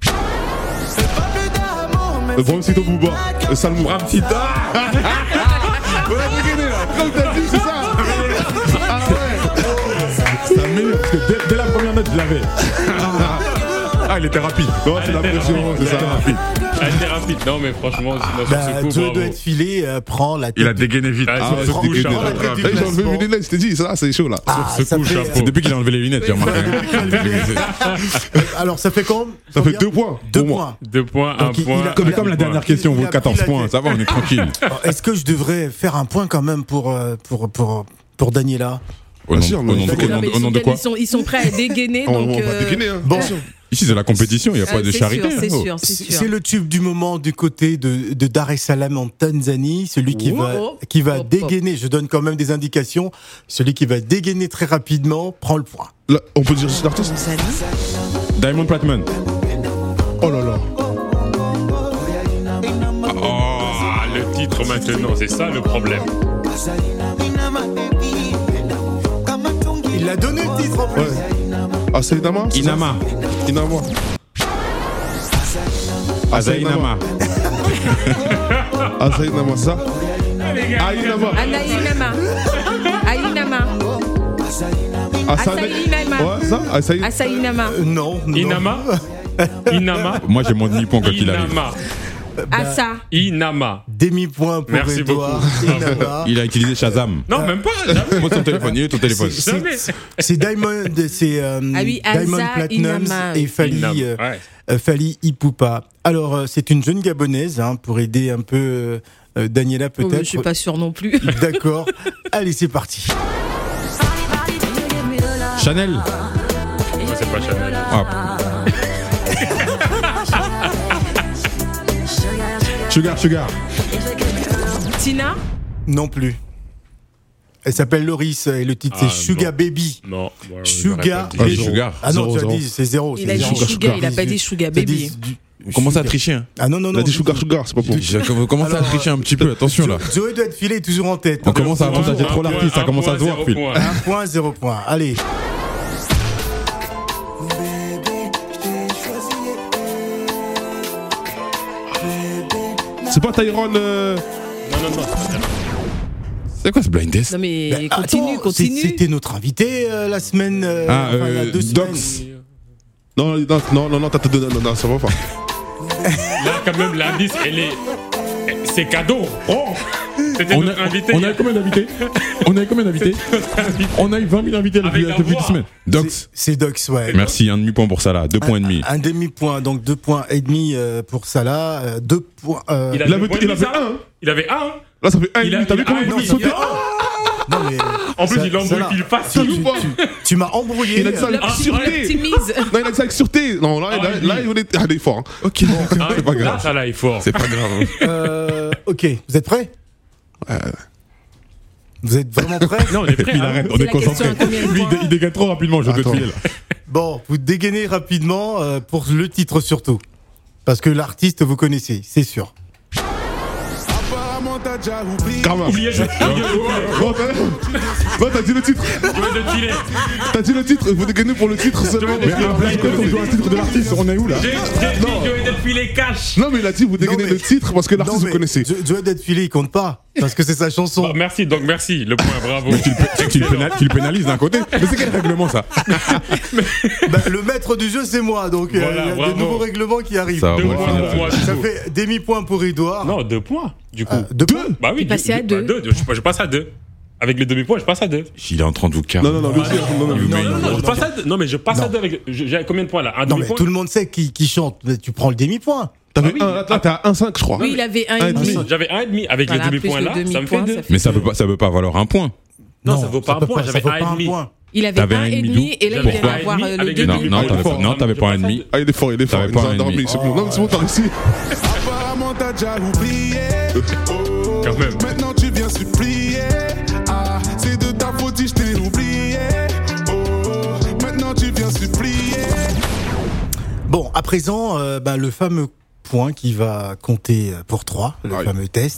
Bromsito Bouba. Salmou. Ramsita. On a dégainé là. Comme t'as dit, c'est ça. Ah ouais. Ça m'énerve parce que dès la première note je l'avais. Ah, il était rapide. Non, c'est la pression, c'est ça. Elle était rapide. Non, mais franchement, sur Bah, ce coup, Joey bravo. Doit Filer prend la tête. Il a dégainé vite. Ah, Ah, sur ce c'est coup, dégainé. chapeau. la tête du J'ai enlevé classement. mes lunettes, je t'ai dit, ça, c'est chaud là. Ah, ce ça coup, fait, chapeau. C'est depuis qu'il a enlevé les lunettes, j'ai remarqué. alors ça fait combien Ça fait 2 points. 2 pour moi. points. 2 points, 1 Donc, il point. a- Comme la dernière question, il vaut a 14 pris la points. tête. Ça va, on est tranquille. Alors, est-ce que je devrais faire un point quand même pour Daniela? Au nom sûr, au mais nom de- il faut au nom de- au nom de quoi Ils sont prêts à dégainer, On donc. va dégainer, hein. Bon, Ici, c'est la compétition, il n'y a pas de c'est charité. sûr, c'est hein. sûr, c'est sûr. c'est le tube du moment du côté de Dar es Salaam en Tanzanie. Celui qui va Oh. dégainer, je donne quand même des indications, celui qui va dégainer très rapidement prend le point. Là, on peut dire juste l'artiste. Diamond Platman. Oh là là. Oh, le titre maintenant, c'est ça le problème. Il a donné le titre en plus. Ouais. Ah, c'est Inama. Inama. Inama. Asa Inama. Ah, c'est Inama, c'est ça. Ah, Inama. Anaïnama. Aïnama. Ah, ça. Asaïnama. Ouais, ça. Ah, ça. Asaïnama. Non, non. Inama. Inama. Moi, j'ai mon demi-point quand il arrive. Inama. Asa. Inama. Demi-point pour Merci Edouard. beaucoup. Inama. Il a utilisé Shazam. Non, même pas. Jamais. Pose ton téléphone, il est ton téléphone. Jamais. C'est Diamond, c'est Ah oui, Diamond Asa Platnumz Inama. et Fali, Inama, ouais. Fali Ipupa. Alors, c'est une jeune gabonaise, pour aider un peu Daniela Oh, peut-être. je suis pas sûre non plus. D'accord. Allez, c'est parti. Chanel. Moi, c'est pas Chanel. Ah. Sugar. Tina. Non plus. Elle s'appelle Loris et le titre Ah, c'est Sugar non. Baby. Non. Voilà, Sugar j'aurais pas dit. Ah, Sugar. Ah non, Zéro, tu as zéro. dit c'est 0. Il a dit Sugar, il a pas dit Sugar Baby. Vous commencez à tricher. Hein. Ah non, non, Il non. a dit Sugar, c'est pas pour. Vous commencez à Alors, tricher un petit peu, attention là. Joey Doit Filer est toujours en tête. On commence à avantager trop Un l'artiste, ça point, commence à se voir, zéro Phil. point. 1 point, 0 point. Allez. C'est pas Tyrone. Non. C'est quoi ce blind test? Non mais Ben, continue, attends, continue. C'était notre invité la semaine. il y a 2 Docs. semaines. Non, ça va pas. Là, quand même, l'indice, elle est. C'est cadeau. Oh C'était notre invité. On a combien d'invités On a eu 20 000 invités depuis 10 semaines. Dox. C'est Dox, ouais. Merci, un demi-point pour Salah, 2 points et demi. Un demi-point, donc 2 points et demi pour Salah, 2 points. Il avait un. Il avait un. Là, ça fait 1 et demi. T'as vu comment il il sauté? Non, mais. En plus, il embrouille pile facile. Tu m'as embrouillé. Il a dit ça avec sûreté. Non, il a dit ça avec sûreté. Non, là, il est fort. Hein. Ok, bon, c'est pas grave. Là, ça là est fort. c'est pas grave. Ok, vous êtes prêts? Vous êtes vraiment prêts? Non, on est prêts. Il arrête, on est concentré. Lui, il dégaine trop rapidement, je te filer là. Bon, vous dégainez rapidement pour le titre surtout. Parce que l'artiste, vous connaissez, c'est sûr. Karma. Oubliez, Non, t'as dit le titre. T'as dit le titre. Vous dégainez pour le titre seulement. Mais après, quand on joue un titre de l'artiste, on est où là? J'ai dit Joey Delphine cash. Non, mais il a dit vous dégainez le titre parce que l'artiste vous connaissez. Joey Delphine, il compte pas. Parce que c'est sa chanson. Bah, merci, donc merci. Le point, bravo. Tu le pénalises d'un côté. Mais c'est quel règlement ça? Le maître du jeu, c'est moi. Donc, il y a des nouveaux règlements qui arrivent. Ça va, 2 points pour moi. Ça fait demi-point pour Edouard. Non, 2 points. Du coup. 2 points. Bah oui. passé à 2. Je passe à 2. Avec les demi-points, je passe à 2. Il est en train de vous carrer. Non, lui aussi. Non, je passe à 2. Non, mais je passe à 2 avec. J'ai combien de points là? Un Non, mais demi-point. tout le monde sait qui chante. Mais tu prends le demi-point. T'avais t'as 1,5 je crois. Oui, il avait 1,5. J'avais 1,5 avec les demi-points là. Ça me fait 2. Mais ça peut pas valoir un point. Non, ça vaut pas un point. J'avais 1,5. Il avait T'avais 1,5 et là, il vient Pourquoi d'avoir le Avec demi. Non, t'avais pas un demi. Ah, il est fort. Il T'avais nous pas a un endormis, ennemi. c'est bon. Non, mais c'est bon, t'as réussi. Apparemment t'as déjà oublié. Quand même. Maintenant tu viens supplier. Ah, c'est de ta faute si je t'ai oublié. Oh, maintenant tu viens supplier. Bon, à présent, le fameux point qui va compter pour 3, le fameux test.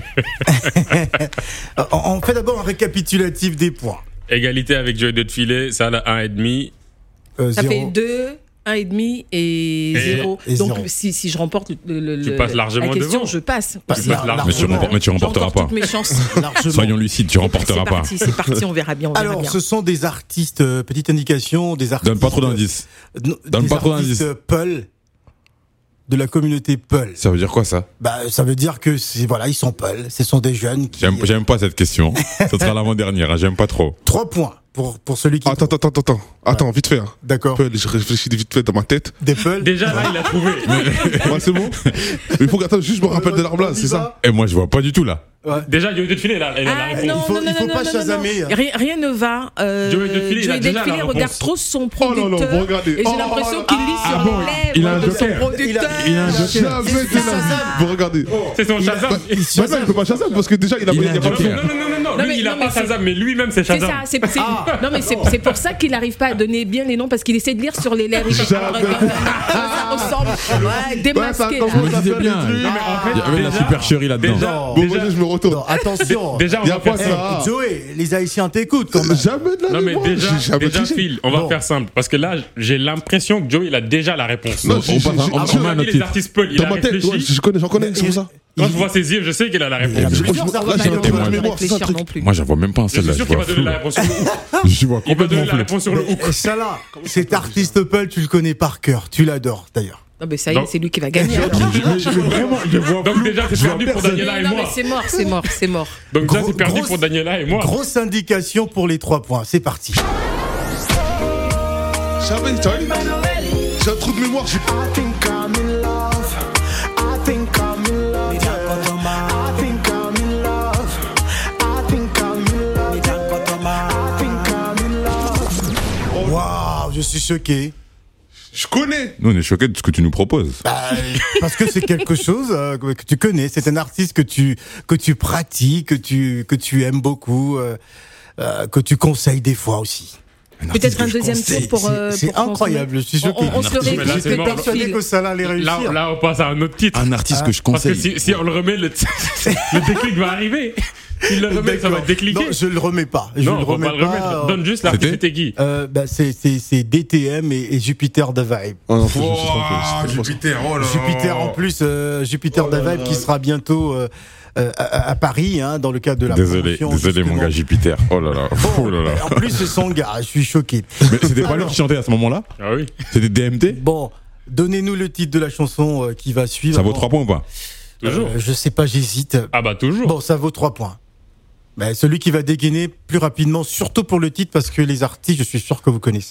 On fait d'abord un récapitulatif des points. Égalité avec Joey Delphine, ça a 1,5. Ça fait 2, 1,5 et 0. Et Donc, zéro. si je remporte Tu passes largement la question, devant. je passe. Mais tu remporteras pas. Toutes mes chances. Largement. Soyons lucides, tu remporteras pas. C'est parti, on verra bien. Alors, ce sont des artistes, petite indication, des artistes. Donne pas trop d'indices. Donne pas trop d'indices. Peul, de la communauté Peul. Ça veut dire quoi ça? Ça veut dire que ils sont Peul. Ce sont des jeunes qui. J'aime pas cette question. Ça sera l'avant-dernière, j'aime pas trop. 3 points pour celui qui. Attends, vite fait. D'accord. Je réfléchis vite fait dans ma tête. Des Peul. Déjà là, il a trouvé. Ouais, c'est bon. Mais il faut que juste je me rappelle de l'arbre là, c'est ça. Et moi je vois pas du tout là. Ouais. Déjà, Joey Delphine, elle a la réponse. Il faut pas chasamer. Rien ne va. Joey Delphine, il a déjà la Delphine réponse. regarde trop son Oh producteur. là là, vous regardez. Et j'ai l'impression qu'il lit sur les lèvres il a un de son joker. producteur. Il a un joker. Jamais de la vie. Vous regardez. C'est son Shazam. Maintenant, il peut pas Shazam parce que déjà il a Il a un pas joker. Non, lui, il a pas Shazam, mais lui-même, c'est C'est Shazam. ça, non mais c'est pour ça qu'il n'arrive pas à donner bien les noms parce qu'il essaie de lire sur les lèvres. Ça ressemble, démasqué. Je me disais bien. Il y avait de la supercherie là-dedans. Bon, moi je me retourne. Non, attention. Déjà, on Y a va pas faire ça. simple. Joey, les Haïtiens t'écoutent quand même. Jamais de la vie. Non, mais moi, déjà, j'ai jamais triché. Phil, on va Bon. faire simple. Parce que là, j'ai l'impression que Joey, il a déjà la réponse. Non, On met un autre les titre. artistes Peul, il Dans a ma tête, réfléchi. j'en connais, c'est pour ça. Quand je vois ses yeux, je sais qu'il a la réponse. Réfléchir non plus. Moi j'en vois même pas un Je seul là. suis Je sûr qu'il vois va donner flou. la réponse sur le hook. Je vois Il va complètement donner la flou. réponse sur le hook. Salah, cet artiste Peul, tu le connais par cœur. Tu l'adores d'ailleurs. Non mais ça y est, c'est lui qui va gagner. alors. Donc déjà, c'est perdu pour Daniela et Non mais moi. c'est mort. Donc déjà, c'est perdu Grosse- pour Daniela et moi. Grosse indication pour les 3 points. C'est parti. Jamais, j'ai un trou de mémoire. Waouh, je suis choqué. Je connais. Nous on est choqués de ce que tu nous proposes. Parce que c'est quelque chose que tu connais. C'est un artiste que tu pratiques, que tu aimes beaucoup, que tu conseilles des fois aussi. Peut-être un deuxième tour pour. C'est pour incroyable. Je suis choqué. On se le Mais là, réécoute c'est mort. persuadé peut-être. que Salah allait réussir. Là, on passe à un autre titre. Un artiste que je Parce que conseille. si on le remet, le déclic va arriver. Il le remet, ça va décliquer. Non, je le remets pas. Non, on va pas le remettre. Donne juste l'artiste, c'était qui? C'est DTM et Jupiter the Vibe. Oh non, je me suis trompé. Jupiter, oh là. Jupiter en plus, Jupiter the Vibe qui sera bientôt à Paris, hein, dans le cadre de la Désolé promotion, mon justement. gars Jupiter. Oh là là. Oh là là. En plus, c'est son gars. Je suis choqué. Mais c'était pas lui qui chantait à ce moment-là? Ah oui. C'était DMT? Bon, donnez-nous le titre de la chanson qui va suivre. Ça vaut 3 points ou pas? Toujours. Je sais pas, j'hésite. Ah bah toujours. Bon, ça vaut 3 points. Mais celui qui va dégainer plus rapidement, surtout pour le titre, parce que les artistes, je suis sûr que vous connaissez.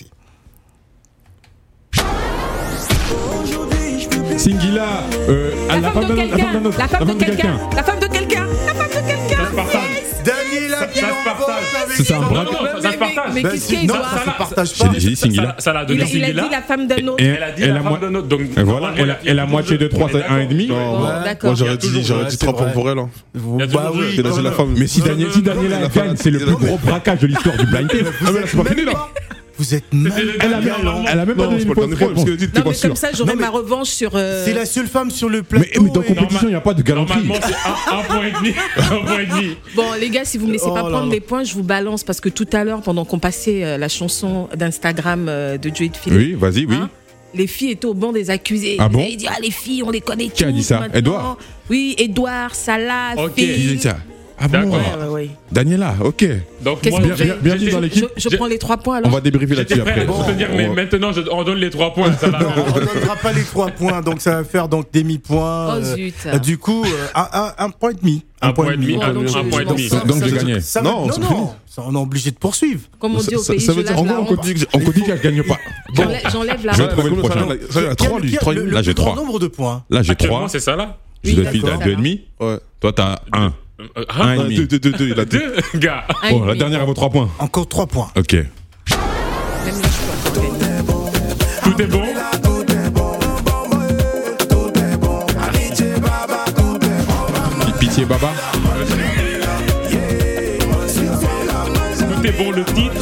Singila, La femme de quelqu'un. La femme de quelqu'un. La femme de quelqu'un. La femme de Ça quelqu'un. se partage. Daniela, Ça se partage. c'est un bras. Ça se partage. Mais Bah, qu'est-ce si- qu'il non, doit ça se partage pas. J'ai dit Singila. Ça l'a Il donné a dit Singila. la femme d'un autre. Elle a dit la femme de notre. Donc, Voilà, et la moitié de 3, c'est 1,5. Non, Bon, moi, d'accord. moi j'aurais Il y a dit, toujours- j'aurais ouais, dit c'est 3 points vrai. pour elle. Hein. Il y a Bah toujours oui, eu. C'est la femme. Mais si Daniela gagne, c'est le plus gros braquage de l'histoire du blind test. Ah, mais là, c'est pas fini, là. Vous êtes mal. Elle a même pas Non, donné c'est une pas le fausse dernier point, parce réponse. que le titre, t'es Non, pas mais sûr. comme ça, j'aurai Non, mais- ma revanche sur. C'est la seule femme sur le plateau. Mais dans et- compétition, il n'y a pas de galanterie. Normalement, c'est un point et demi. Un point et demi. Bon, les gars, si vous me laissez Oh pas là prendre là. les points, je vous balance parce que tout à l'heure, pendant qu'on passait la chanson d'Instagram de Joey de Philippe, Oui, vas-y, oui. les filles étaient au banc des accusés. Ah bon Ils dit les filles, on les connaît Qui a toutes dit ça maintenant. Edouard Oui, Edouard, Salah, Ok. Qui Phil. dit ça Ah bon D'accord. Ouais. Daniela, ok. Donc, Qu'est-ce moi, qu'on fait bienvenue dans l'équipe. Je prends les 3 points alors. On va débriefer J'étais là-dessus prêt après. à te dire, mais maintenant, on donne les 3 points. Ça va. On ne donnera pas les 3 points, donc ça va faire donc demi-points. Oh, zut. Du coup, un point et demi. Un point et demi. Oh, donc Un point et demi. Donc j'ai gagné. Ça Non, non, c'est non, ça, on est obligé de poursuivre. Comme on dit au pays, ça je veut dire, lâche en la gros, honte. On dit qu'elle gagne pas. J'enlève la Je vais honte. trouver le prochain. Ça, il y a 3, lui. 3 Le Là, j'ai plus grand 3. nombre de points. Là, j'ai Actuellement, 3. c'est ça là. Je Oui, te file d'accord. 2,5. Ouais. Toi, t'as 1. Hein 1,5. 2, il a 2. 2, gars. Un Oh, et la demi. dernière à vos 3 points. Encore 3 points. Ok. Même là, je peux encore gagner. Tout est bon. Pitié, Baba. Tout est bon, le titre.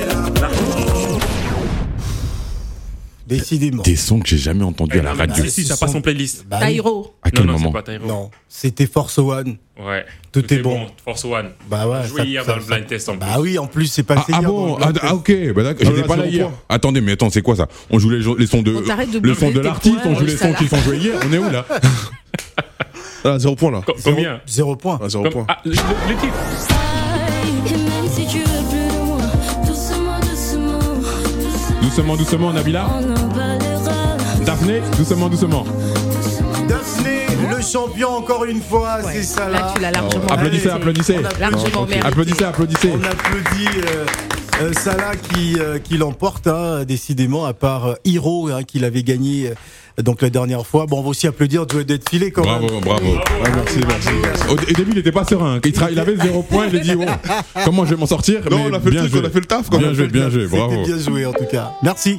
Décidément. Des sons que j'ai jamais entendus à la radio. Si, ça passe en playlist. Bah oui. Tyro. À quel Non, c'est moment pas Tyro. Non, c'était Force One. Ouais. Tout est bon. Force One. Bah ouais. Joué hier dans le blind test en plus. Bah oui, en plus, c'est passé Ah hier dans bon le blind test. ok, bah d'accord, j'étais là, pas là 0 hier. point. Attendez, mais attends, c'est quoi ça? On joue les sons de On t'arrête de le son bluffer de tes l'artiste, points, on joue les ça sons là. qui sont joués hier. On est où là? Ah, 0 point, là. Combien 0 point. Ah, 0 Comme- point. Ah, le titre. Et même si tu veux plus de moi, doucement, doucement, Doucement, Nabila. on en parlera. Daphné, doucement. Daphné, le champion encore une fois, Ouais. c'est ça Là, là. tu l'as largement Applaudissez, mérité. applaudissez. Largement mérité. Applaudissez. On applaudit Salah qui l'emporte, hein, décidément, à part Hiro qui l'avait gagné donc la dernière fois. Bon, on va aussi applaudir Joey Detfilé quand même. Bravo. Ah, merci. Au début, il était pas serein. Il avait 0 points, il a dit, comment je vais m'en sortir? Non, Mais on a fait le bien truc, joué. on a fait le taf, quoi. Bien joué, bravo. C'était bien joué en tout cas. Merci.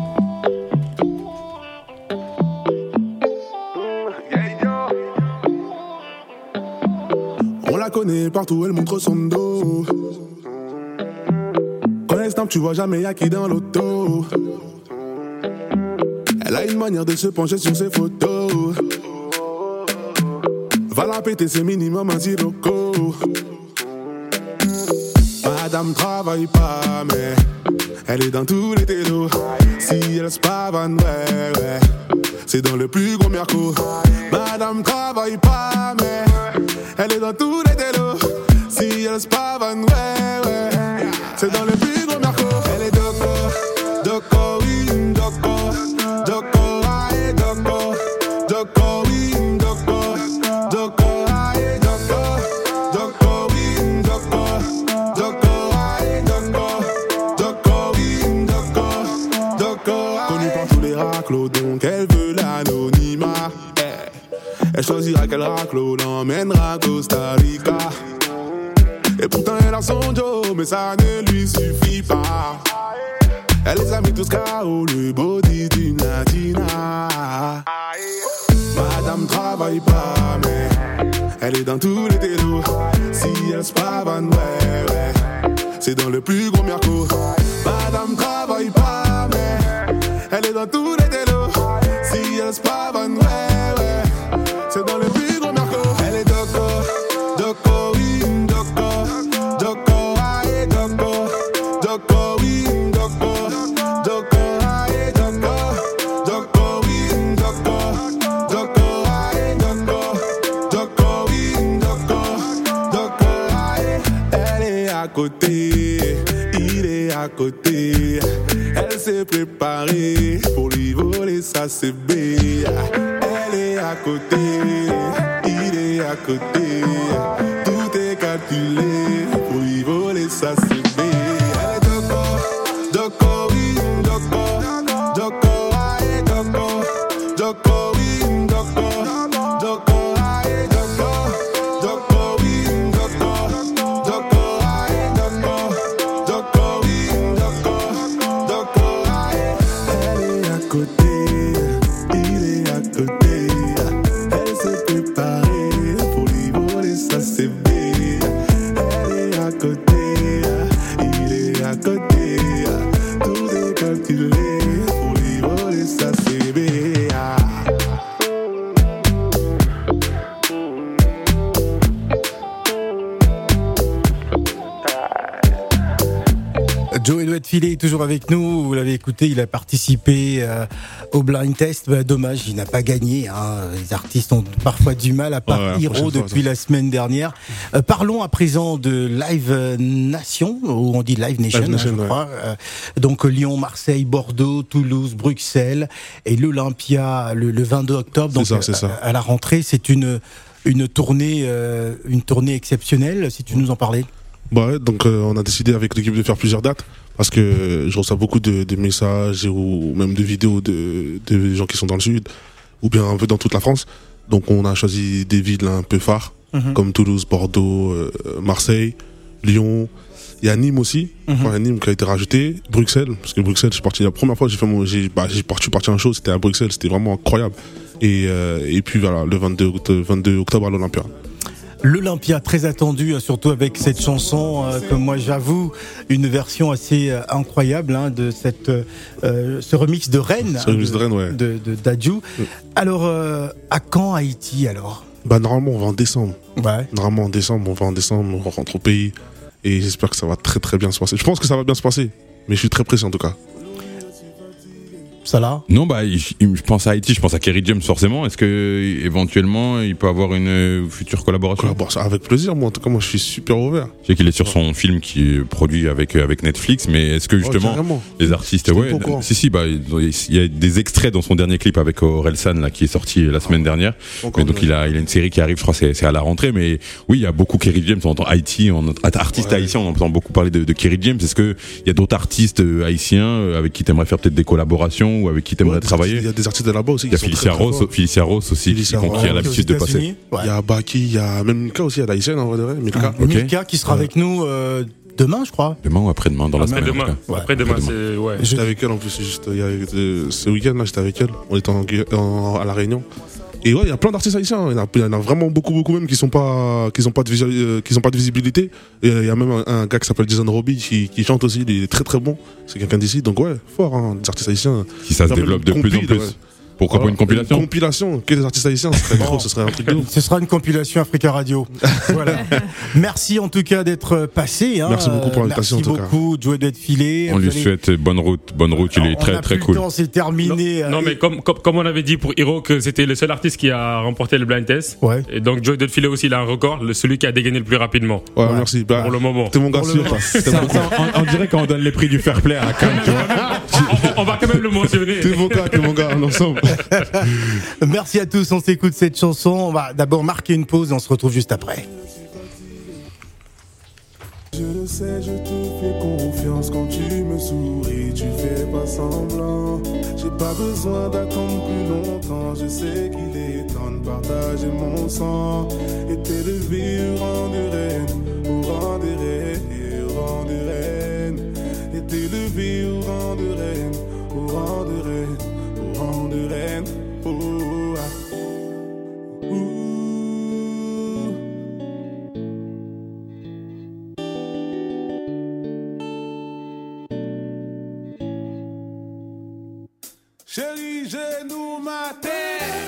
On la connaît partout, elle montre son dos. Quand elle snap, tu vois jamais y'a qui dans l'auto. Elle a une manière de se pencher sur ses photos. Va la péter, c'est minimum un sirocco. Madame travaille pas, mais elle est dans tous les télos. Si elle se pavane, ouais, c'est dans le plus gros merco. Madame travaille pas, mais elle est dans tous les télos. Si elle se pavane, ouais, c'est dans le plus gros merco. Elle est Doko, oui, Doko, aïe, Doko, oui, Doko, aïe, Doko, oui, Doko, aïe, Doko, oui, Doko. Connue par tous les raclos, donc elle veut l'anonymat. Elle choisira quel raclo l'emmènera à Costa Rica. Et pourtant elle a son Joe, mais ça ne lui suffit pas. Elle les a mis tous KO, le body d'une latina. Madame travaille pas, mais elle est dans tous les télos. Si elle se pavane, ouais, c'est dans le plus gros merco. Madame travaille pas, mais elle est dans tous les télos. Si elle se pavane, ouais, c'est dans le plus gros merco. Elle est Doko, oui, Doko, aïe, Doko, oui, Doko, aïe, Doko, oui, Doko, aïe, Doko, oui, Doko, aïe. Elle est à côté, il est à côté. Elle s'est préparée pour lui voler sa CB. Elle est à côté, il est à côté. Tout est calculé. Pour y voler, ça c'est B. Elle est Doko, oui, Doko. Doko, aïe, Doko. Doko, oui, Doko. Doko, aïe, Doko. Doko, oui, Doko. Doko, aïe, Doko. Doko, oui, Doko. Doko, aïe. Elle est à côté. Il est à côté. Elle s'est préparée pour lui voler, ça c'est B. Elle est à côté. Il est à côté. Tout est calculé pour lui voler, ça c'est B. Joey Doit Filer est toujours avec nous. Vous l'avez écouté, il a participé au blind test. Bah, dommage, il n'a pas gagné. Hein. Les artistes ont parfois du mal, à part Hiro depuis la semaine dernière. Parlons à présent de Live Nation, ou on dit Live Nation, je crois. Donc Lyon, Marseille, Bordeaux, Toulouse, Bruxelles et l'Olympia le 22 octobre. Donc c'est ça. À la rentrée, c'est une tournée exceptionnelle. Si tu nous en parlais. Bah ouais, donc on a décidé avec l'équipe de faire plusieurs dates parce que je reçois beaucoup de messages ou même de vidéos de gens qui sont dans le sud ou bien un peu dans toute la France. Donc on a choisi des villes un peu phares comme Toulouse, Bordeaux, Marseille, Lyon. Il y a Nîmes aussi, enfin, Nîmes qui a été rajouté, Bruxelles, parce que Bruxelles, je suis parti la première fois, je suis parti à un show, c'était à Bruxelles, c'était vraiment incroyable. Et puis voilà, le 22 octobre à l'Olympia. L'Olympia, très attendu, surtout avec cette chanson, comme moi j'avoue, une version assez incroyable de ce remix de Rennes, de Dadju. Alors, à quand Haïti alors? Bah normalement on va en décembre. Ouais. Normalement on rentre au pays et j'espère que ça va très très bien se passer. Je pense que ça va bien se passer, mais je suis très pressé en tout cas. Ça là? Non, bah, je pense à Haïti, je pense à Kerry James forcément. Est-ce que éventuellement il peut avoir une future collaboration? Avec plaisir, moi en tout cas, moi je suis super ouvert. Je sais qu'il est sur son film qui est produit avec Netflix, mais est-ce que justement les artistes, bah il y a des extraits dans son dernier clip avec Orelsan là qui est sorti la semaine dernière. Mais donc il a une série qui arrive, je crois c'est à la rentrée, mais oui il y a beaucoup Kerry James, on entend Haïti, artistes haïtiens, on entend beaucoup parler de Kerry James. Est-ce que il y a d'autres artistes haïtiens avec qui t'aimerais faire peut-être des collaborations ou avec qui t'aimerais travailler? Il y a des artistes de là-bas aussi. Il y a Felicia Rose aussi qui a l'habitude de passer. Il y a Baki, il y a même Milka aussi, à l'haïtienne en vrai. Milka qui sera avec nous demain, je crois. Demain ou après-demain dans la semaine. Après-demain, c'est ouais. J'étais avec elle en plus, ce week-end là, j'étais avec elle. On était à la Réunion. Et ouais, il y a plein d'artistes haïtiens. Il y en a vraiment beaucoup même qui sont pas de visibilité. Et il y a même un gars qui s'appelle Jason Robbie qui chante aussi. Il est très très bon. C'est quelqu'un d'ici. Donc ouais, fort, des artistes haïtiens. Si ça se développe de plus en plus. Ouais. Pourquoi pas une compilation? Une compilation, que des artistes haïtiens, ce serait gros, ce serait un truc de ouf. Ce sera une compilation Africa Radio. Voilà. Merci en tout cas d'être passé. Merci beaucoup pour l'invitation. Merci beaucoup, Joey Doit Filer. On lui souhaite bonne route. Il est très très cool. C'est terminé. Non, mais comme on avait dit pour Hiro que c'était le seul artiste qui a remporté le blind test. Ouais. Et donc Joey Doit Filer aussi, il a un record, celui qui a dégainé le plus rapidement. Ouais. Merci. Pour le moment. T'es mon gars sûr. On dirait qu'on donne les prix du fair play à la Cannes, tu vois. On va quand même le mentionner. T'es mon gars, ensemble. Merci à tous, on s'écoute cette chanson. On va d'abord marquer une pause et on se retrouve juste après. Je le sais, je te fais confiance quand tu me souris, tu fais pas semblant. J'ai pas besoin d'attendre plus longtemps, je sais qu'il est temps de partager mon sang. Et t'élever au rang de reine, au rang de reine, au rang de reine. Et t'élever au rang de reine, au rang de reine, au rang de reine. Oh, ah. Chérie, genou ma tête.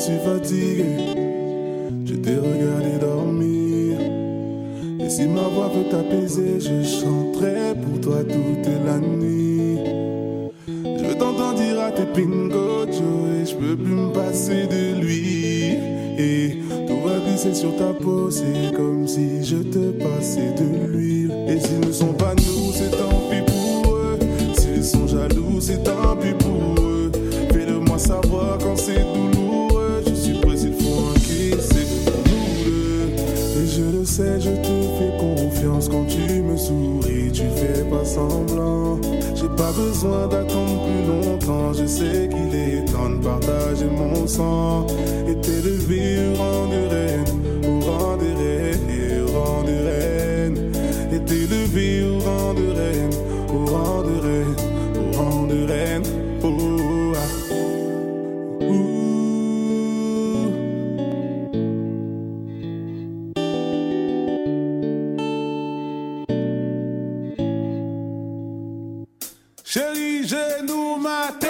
suis fatigué. Je t'ai regardé dormir. Et si ma voix peut t'apaiser, je chanterai pour toi toute la nuit. Je veux t'entendre dire à tes pingocho et je peux plus me passer de lui. Et tout va glisser sur ta peau, c'est comme si je te passais de l'huile. Et s'ils ne sont pas nous, c'est tant pis pour eux. S'ils sont jaloux, c'est tant pis pour eux. Fais-le-moi savoir quand c'est douloureux. Je suis prêt s'il faut encaisser pour nous deux. Et je le sais, je te fais confiance quand tu me souris, tu fais pas semblant. J'ai pas besoin d'attendre plus longtemps. Je sais qu'il est temps de partager mon sang et t'élever au rang de reine, au rang de reine, au rang de reine. Et t'élever au rang de reine, au rang de reine, au rang de reine. Oh, ah. Ouh. Chérie, j'ai nous maté.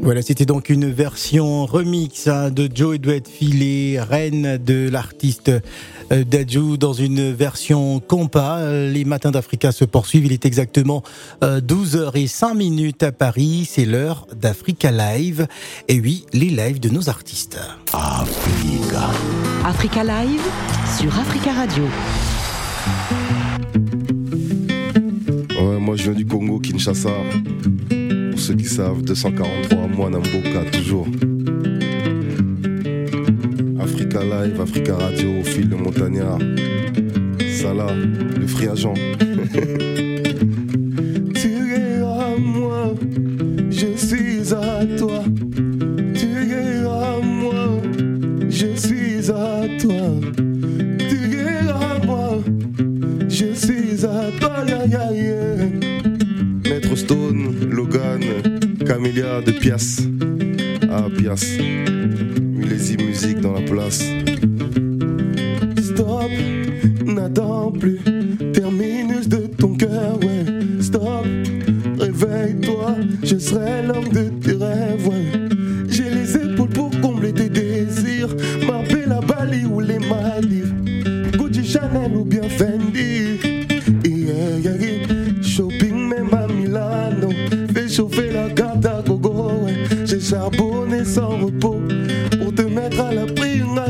Voilà, c'était donc une version remix de Joe Edouard Filet, reine de l'artiste Dadju, dans une version compas. Les matins d'Africa se poursuivent. Il est exactement 12h05 à Paris. C'est l'heure d'Africa Live. Et oui, les lives de nos artistes. Africa Live sur Africa Radio. Ouais, moi je viens du Congo, Kinshasa. Pour ceux qui savent, 243, moi Namboka, toujours. Africa Live, Africa Radio, au fil de Montagnard. Salah, le free agent. Tu es à moi, je suis à toi. Tu es à moi, je suis à toi. Tu es à moi, je suis à toi. Yeah, yeah, yeah. Maître Stone, Logan, Camélia de Pias. Ah, Pias. Millésime musique dans la place. Stop, n'attends plus. Terminus de ton cœur, ouais. Stop, réveille-toi. Je serai l'homme de tes rêves, ouais. J'ai les épaules pour combler tes désirs. M'appelle à Bali ou les Maldives. Gucci, Chanel ou bien Fendi. Yeah, yeah, yeah. Shopping même à Milano. Fais chauffer la carte à gogo, ouais. J'ai charbonné sans repos pour te mettre à l'abri.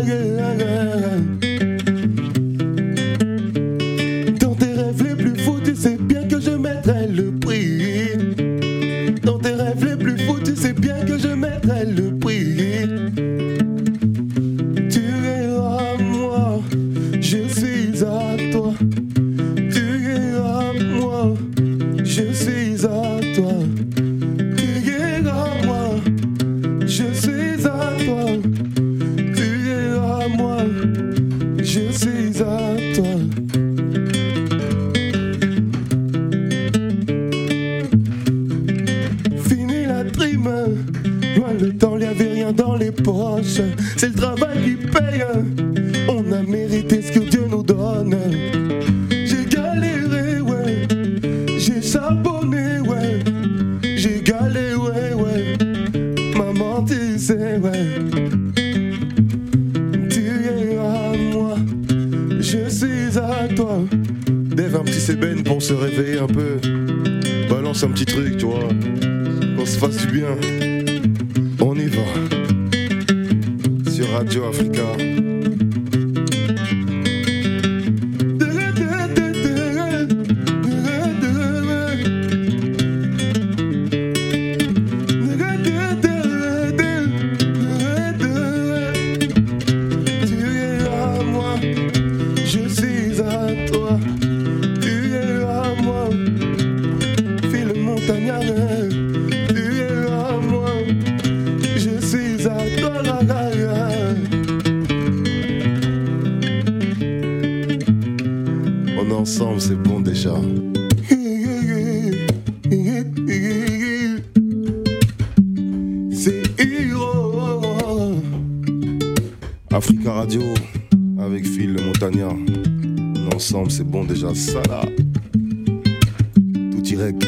Dans tes rêves les plus fous, tu sais bien que je mettrai le prix. Dans tes rêves les plus fous, tu sais bien que je mettrai le prix. Tu es à moi, je suis à toi. Tu es à moi, je suis à toi. Tu es à moi, je suis à toi. Tu es à moi, je suis à toi. Fini la trime, loin le temps, il n'y avait rien dans les poches. C'est le travail qui paye, on a mérité ce que Dieu nous donne. J'ai galéré, ouais, j'ai charbonné, ouais, j'ai galéré, ouais, ouais. Maman, tu sais, ouais. Tu es à moi, je suis à toi. Dave, un petit sébène pour se réveiller un peu. Balance un petit truc, tu vois, qu'on se fasse du bien. On y va. Sur Radio Africa. Ensemble, c'est bon déjà. C'est Hiro. Africa Radio avec Phil le Montagnard. Ensemble, c'est bon déjà. Ça là. Tout direct.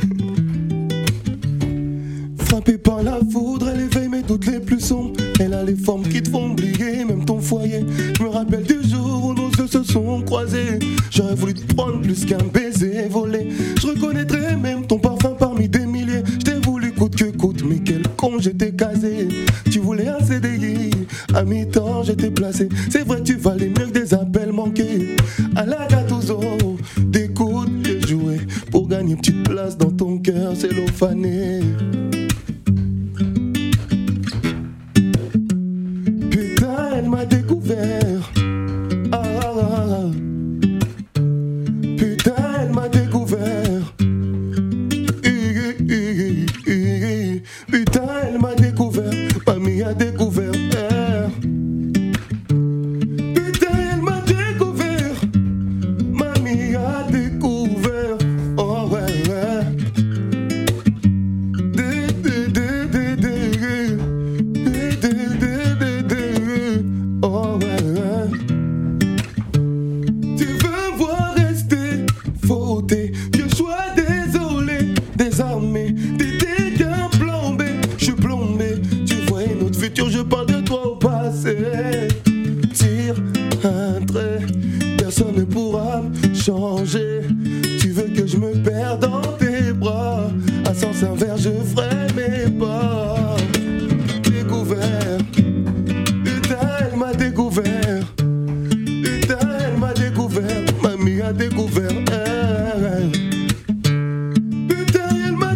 Frappé par la foudre, elle éveille mes doutes les plus sombres. Elle a les formes qui te font oublier, même ton foyer. Je me rappelle du jour où nos yeux se sont croisés. J'aurais voulu te prendre plus qu'un baiser volé. Je reconnaîtrais même ton parfum parmi des milliers. Je t'ai voulu coûte que coûte, mais quel con j'étais casé. Tu voulais un CDI, à mi-temps j'étais placé. C'est vrai tu valais mieux que des appels manqués. À la Gattuso, des coudes de jouer. Pour gagner une petite place dans ton cœur, c'est l'eau fanée. Elle m'a découvert. Ah, ah, ah. Putain, elle m'a découvert. Putain, elle m'a découvert. Mamie a découvert. Putain, elle m'a découvert. Mamie a découvert. Oh ouais, ouais.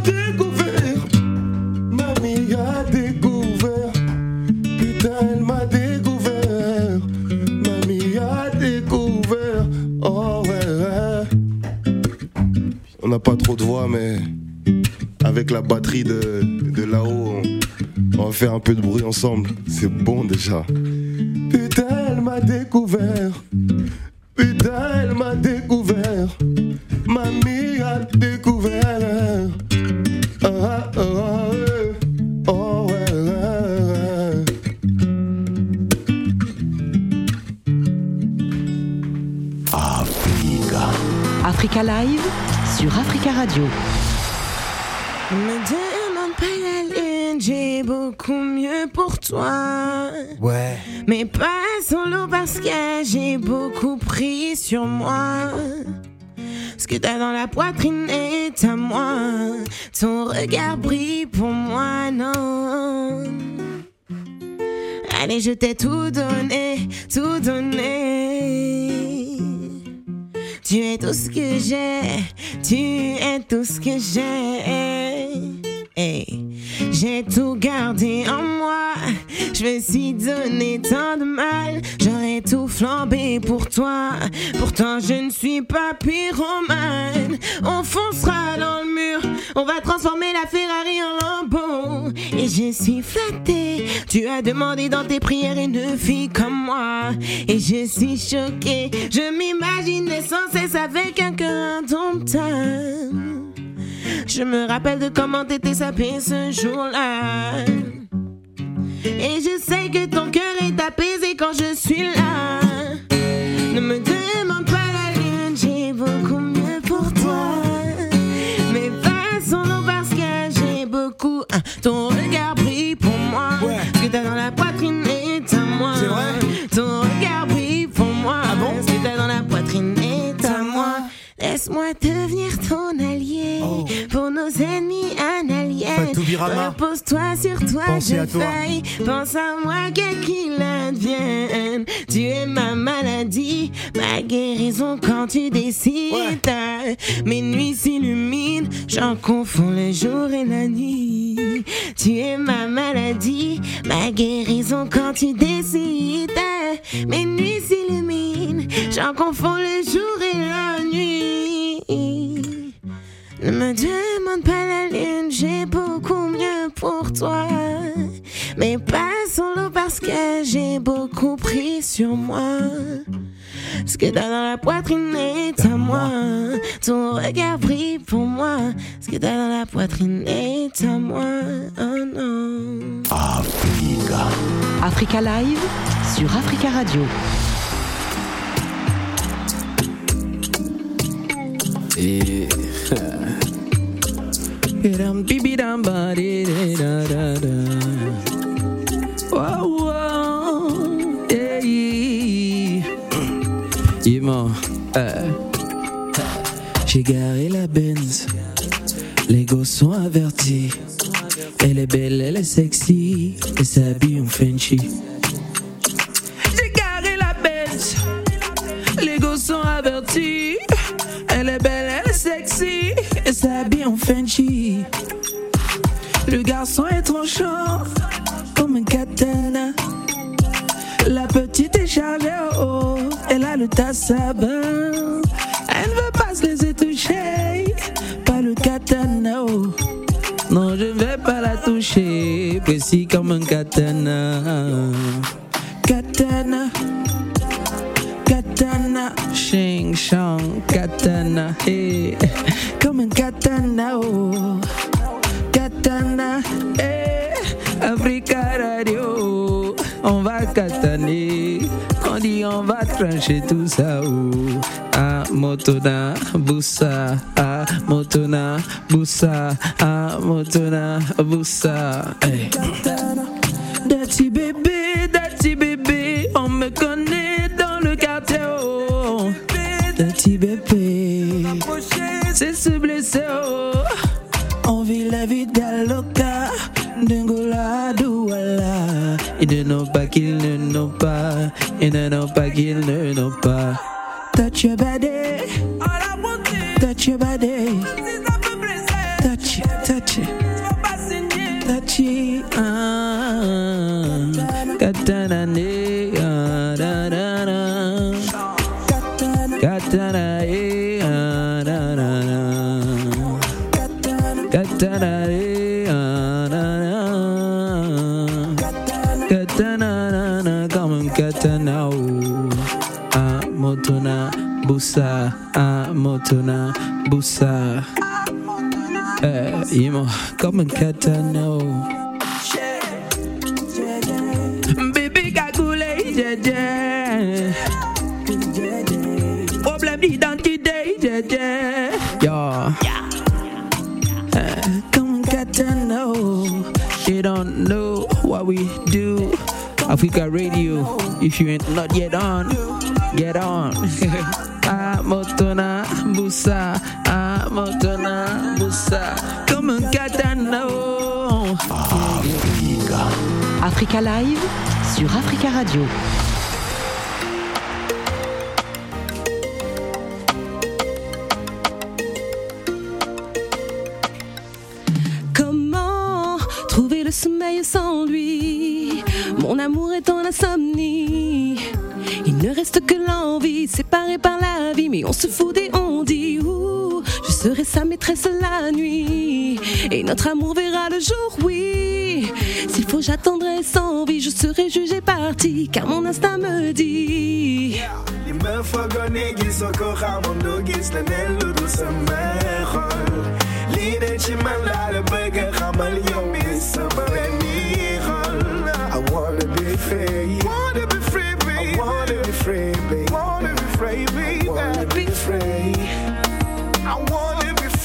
découvert. Mamie a découvert. Putain, elle m'a découvert. Mamie a découvert. Oh ouais. On n'a pas trop de voix, mais avec la batterie de là-haut, on va faire un peu de bruit ensemble. C'est bon déjà. Putain, elle m'a découvert. Putain, elle m'a découvert. Mamie a découvert. Ah, ah, ah, oh, ouais, ouais. Africa. Africa Live sur Africa Radio. Me demande pas la lune, j'ai beaucoup mieux pour toi. Ouais. Mais pas solo parce que j'ai beaucoup pris sur moi. Ce que t'as dans la poitrine est à moi. Ton regard brille pour moi, non. Allez, je t'ai tout donné, tout donné. Tu es tout ce que j'ai, tu es tout ce que j'ai. Hey. J'ai tout gardé en moi, je me suis donné tant de mal. J'aurais tout flambé pour toi, pourtant je ne suis pas pyromane. On foncera dans le mur, on va transformer la Ferrari en lambeau. Et je suis flattée, tu as demandé dans tes prières une fille comme moi. Et je suis choquée, je m'imaginais sans cesse avec un cœur indomptable. Je me rappelle de comment t'étais sapé ce jour-là. Et je sais que ton cœur est apaisé quand je suis là. Ne me demande pas la lune, j'ai beaucoup mieux pour toi. Mais passons-nous parce que j'ai beaucoup. Ton regard brille pour moi. Ouais. Ce que t'as dans la poitrine est à moi. C'est vrai? Ton regard brille pour moi. Ah bon? Ce que t'as dans la poitrine est à moi. Laisse-moi devenir ton allié. Oh. Pour nos ennemis, un allié. Repose-toi sur toi, Pensez je faille. Pense à moi, quel qu'il advienne. Tu es ma maladie, ma guérison quand tu décides. Ouais. Mes nuits s'illuminent, j'en confonds le jour et la nuit. Tu es ma maladie, ma guérison quand tu décides. Mes nuits s'illuminent, j'en confonds le jour et la nuit. Ne me demande pas la lune, j'ai beaucoup mieux pour toi. Mais pas solo parce que j'ai beaucoup pris sur moi. Ce que t'as dans la poitrine est à moi. Ton regard brille pour moi. Ce que t'as dans la poitrine est à moi. Oh non. Africa. Africa Live sur Africa Radio. Et j'ai garé la Benz, les gosses sont avertis. Elle est belle, elle est sexy, et s'habille en Frenchy. J'ai garé la Benz, les gosses sont avertis. Elle est belle, elle est sexy, et s'habille en Frenchy. Le garçon est tranchant, comme un katana. La petite est chargée, oh, elle a le tasse à bain. Elle ne veut pas se laisser toucher par le katana, oh. Non, je ne vais pas la toucher, précis comme un katana. Katana, katana, shing shang, katana, hey. Comme un katana, oh. Katana, hey. Africa Radio, on va kataner. On dit on va trancher tout ça, oh. Ah, motona, boussa, ah, motona, boussa, ah, motona, boussa. Hey. Dirty bébé, on me connaît dans le quartier, oh. Dirty bébé, c'est se blesser, oh. On vit la vie d'Aloca, d'Angola, d'Ouala. Ils ne know pas qu'ils ne know pas, ils ne know pas qu'ils ne know pas. Touch your body, touch your body, touch Tachi, katana ne, da da da, katana da da da, katana katana, come on katana, motuna busa, motuna busa. Imo, come on katana. Baby gagule jeje, problem d'identité jeje. Yo, come on katana. They don't know what we do. Africa Radio, if you ain't not yet on, get on. Motona busa, motona busa. Come on katana. Africa Live sur Africa Radio. Comment trouver le sommeil sans lui? Mon amour est en insomnie. Il ne reste que l'envie, séparée par la vie, mais on se fout et on dit ouh, je serai sa maîtresse la nuit, et notre amour verra le jour, oui. S'il faut j'attendrai sans vie, je serai jugée partie, car mon instinct me dit. I wanna be free, wanna be free, baby. I wanna be free, baby. Wanna be free, baby. I wanna be free. I wanna be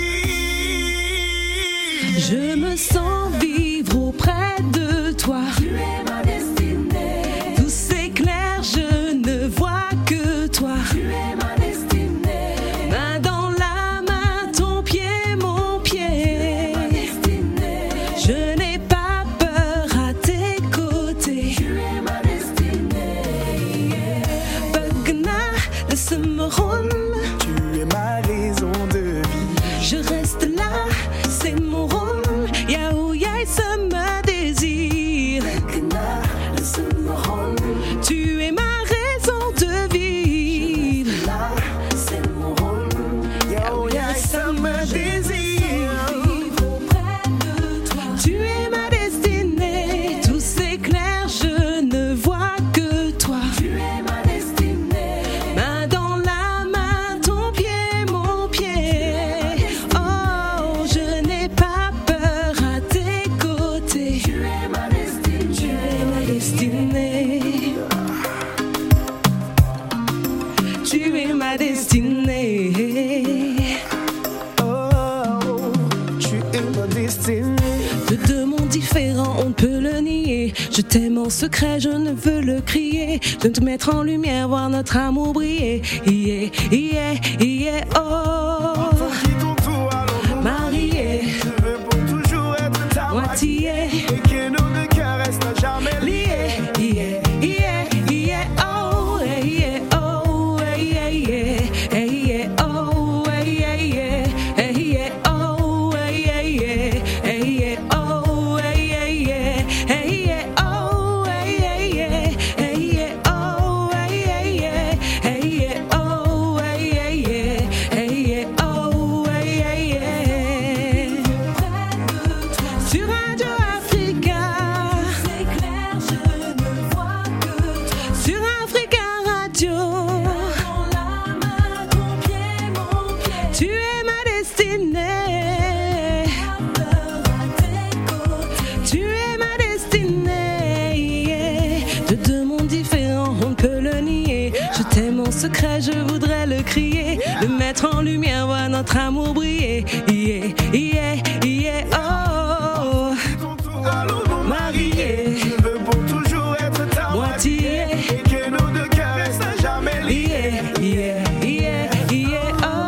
free. Je me sens vivre auprès de toi. Tu es ma destinée. Tout s'éclaire, je ne vois que toi. Tu es ma destinée. Main dans la main, ton pied, mon pied. Tu es ma destinée. Je n'ai pas peur à tes côtés. Tu es ma destinée. Bagna de ce moron. Tu es ma raison de vie. Je reste là, c'est mon rôle. Yaouya, ça me désire. Tu es ma raison de vivre. C'est mon rôle. Yaouya, ça me désire. Tu es ma destinée. Tout s'éclaire, je ne vois que toi. Tu es ma destinée. Main dans la main, ton pied, mon pied. Oh, je n'ai pas peur à tes côtés. Tu es ma destinée. Tu es ma destinée. Tu es ma destinée. Oh, tu es ma destinée. De deux mondes différents, on ne peut le nier. Je t'aime en secret, je ne veux le crier. De te mettre en lumière, voir notre amour briller. Yeah, yeah, yeah, oh. Marié, je veux pour toujours être ta moitié. Et que nos deux cœurs restent à jamais liés. Yeah, yeah, yeah, oh, yeah, oh, yeah, yeah, yeah, oh, yeah, yeah, yeah, oh, yeah, yeah, yeah, oh, yeah, yeah, yeah, oh, yeah, yeah, yeah, oh, yeah, yeah, yeah, oh, yeah, yeah, yeah, oh, yeah, yeah. Sur Radio Africa, c'est clair, je ne vois que sur Africa Radio. Dans la main, ton pied, mon pied. Tu es ma destinée. Tu es ma destinée. De deux mondes différents, on ne peut le nier. Je t'aime en secret, je voudrais le crier. Le mettre en lumière, voir notre amour briller. Yeah, yeah, yeah, oh. Marié, Je veux pour toujours être ta moitié. Et que nos deux cœurs restent à jamais liés. Yeah, yeah, yeah, yeah, oh.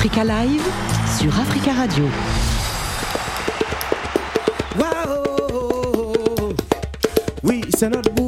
Africa Live sur Africa Radio. Wow, oui, c'est notre bout.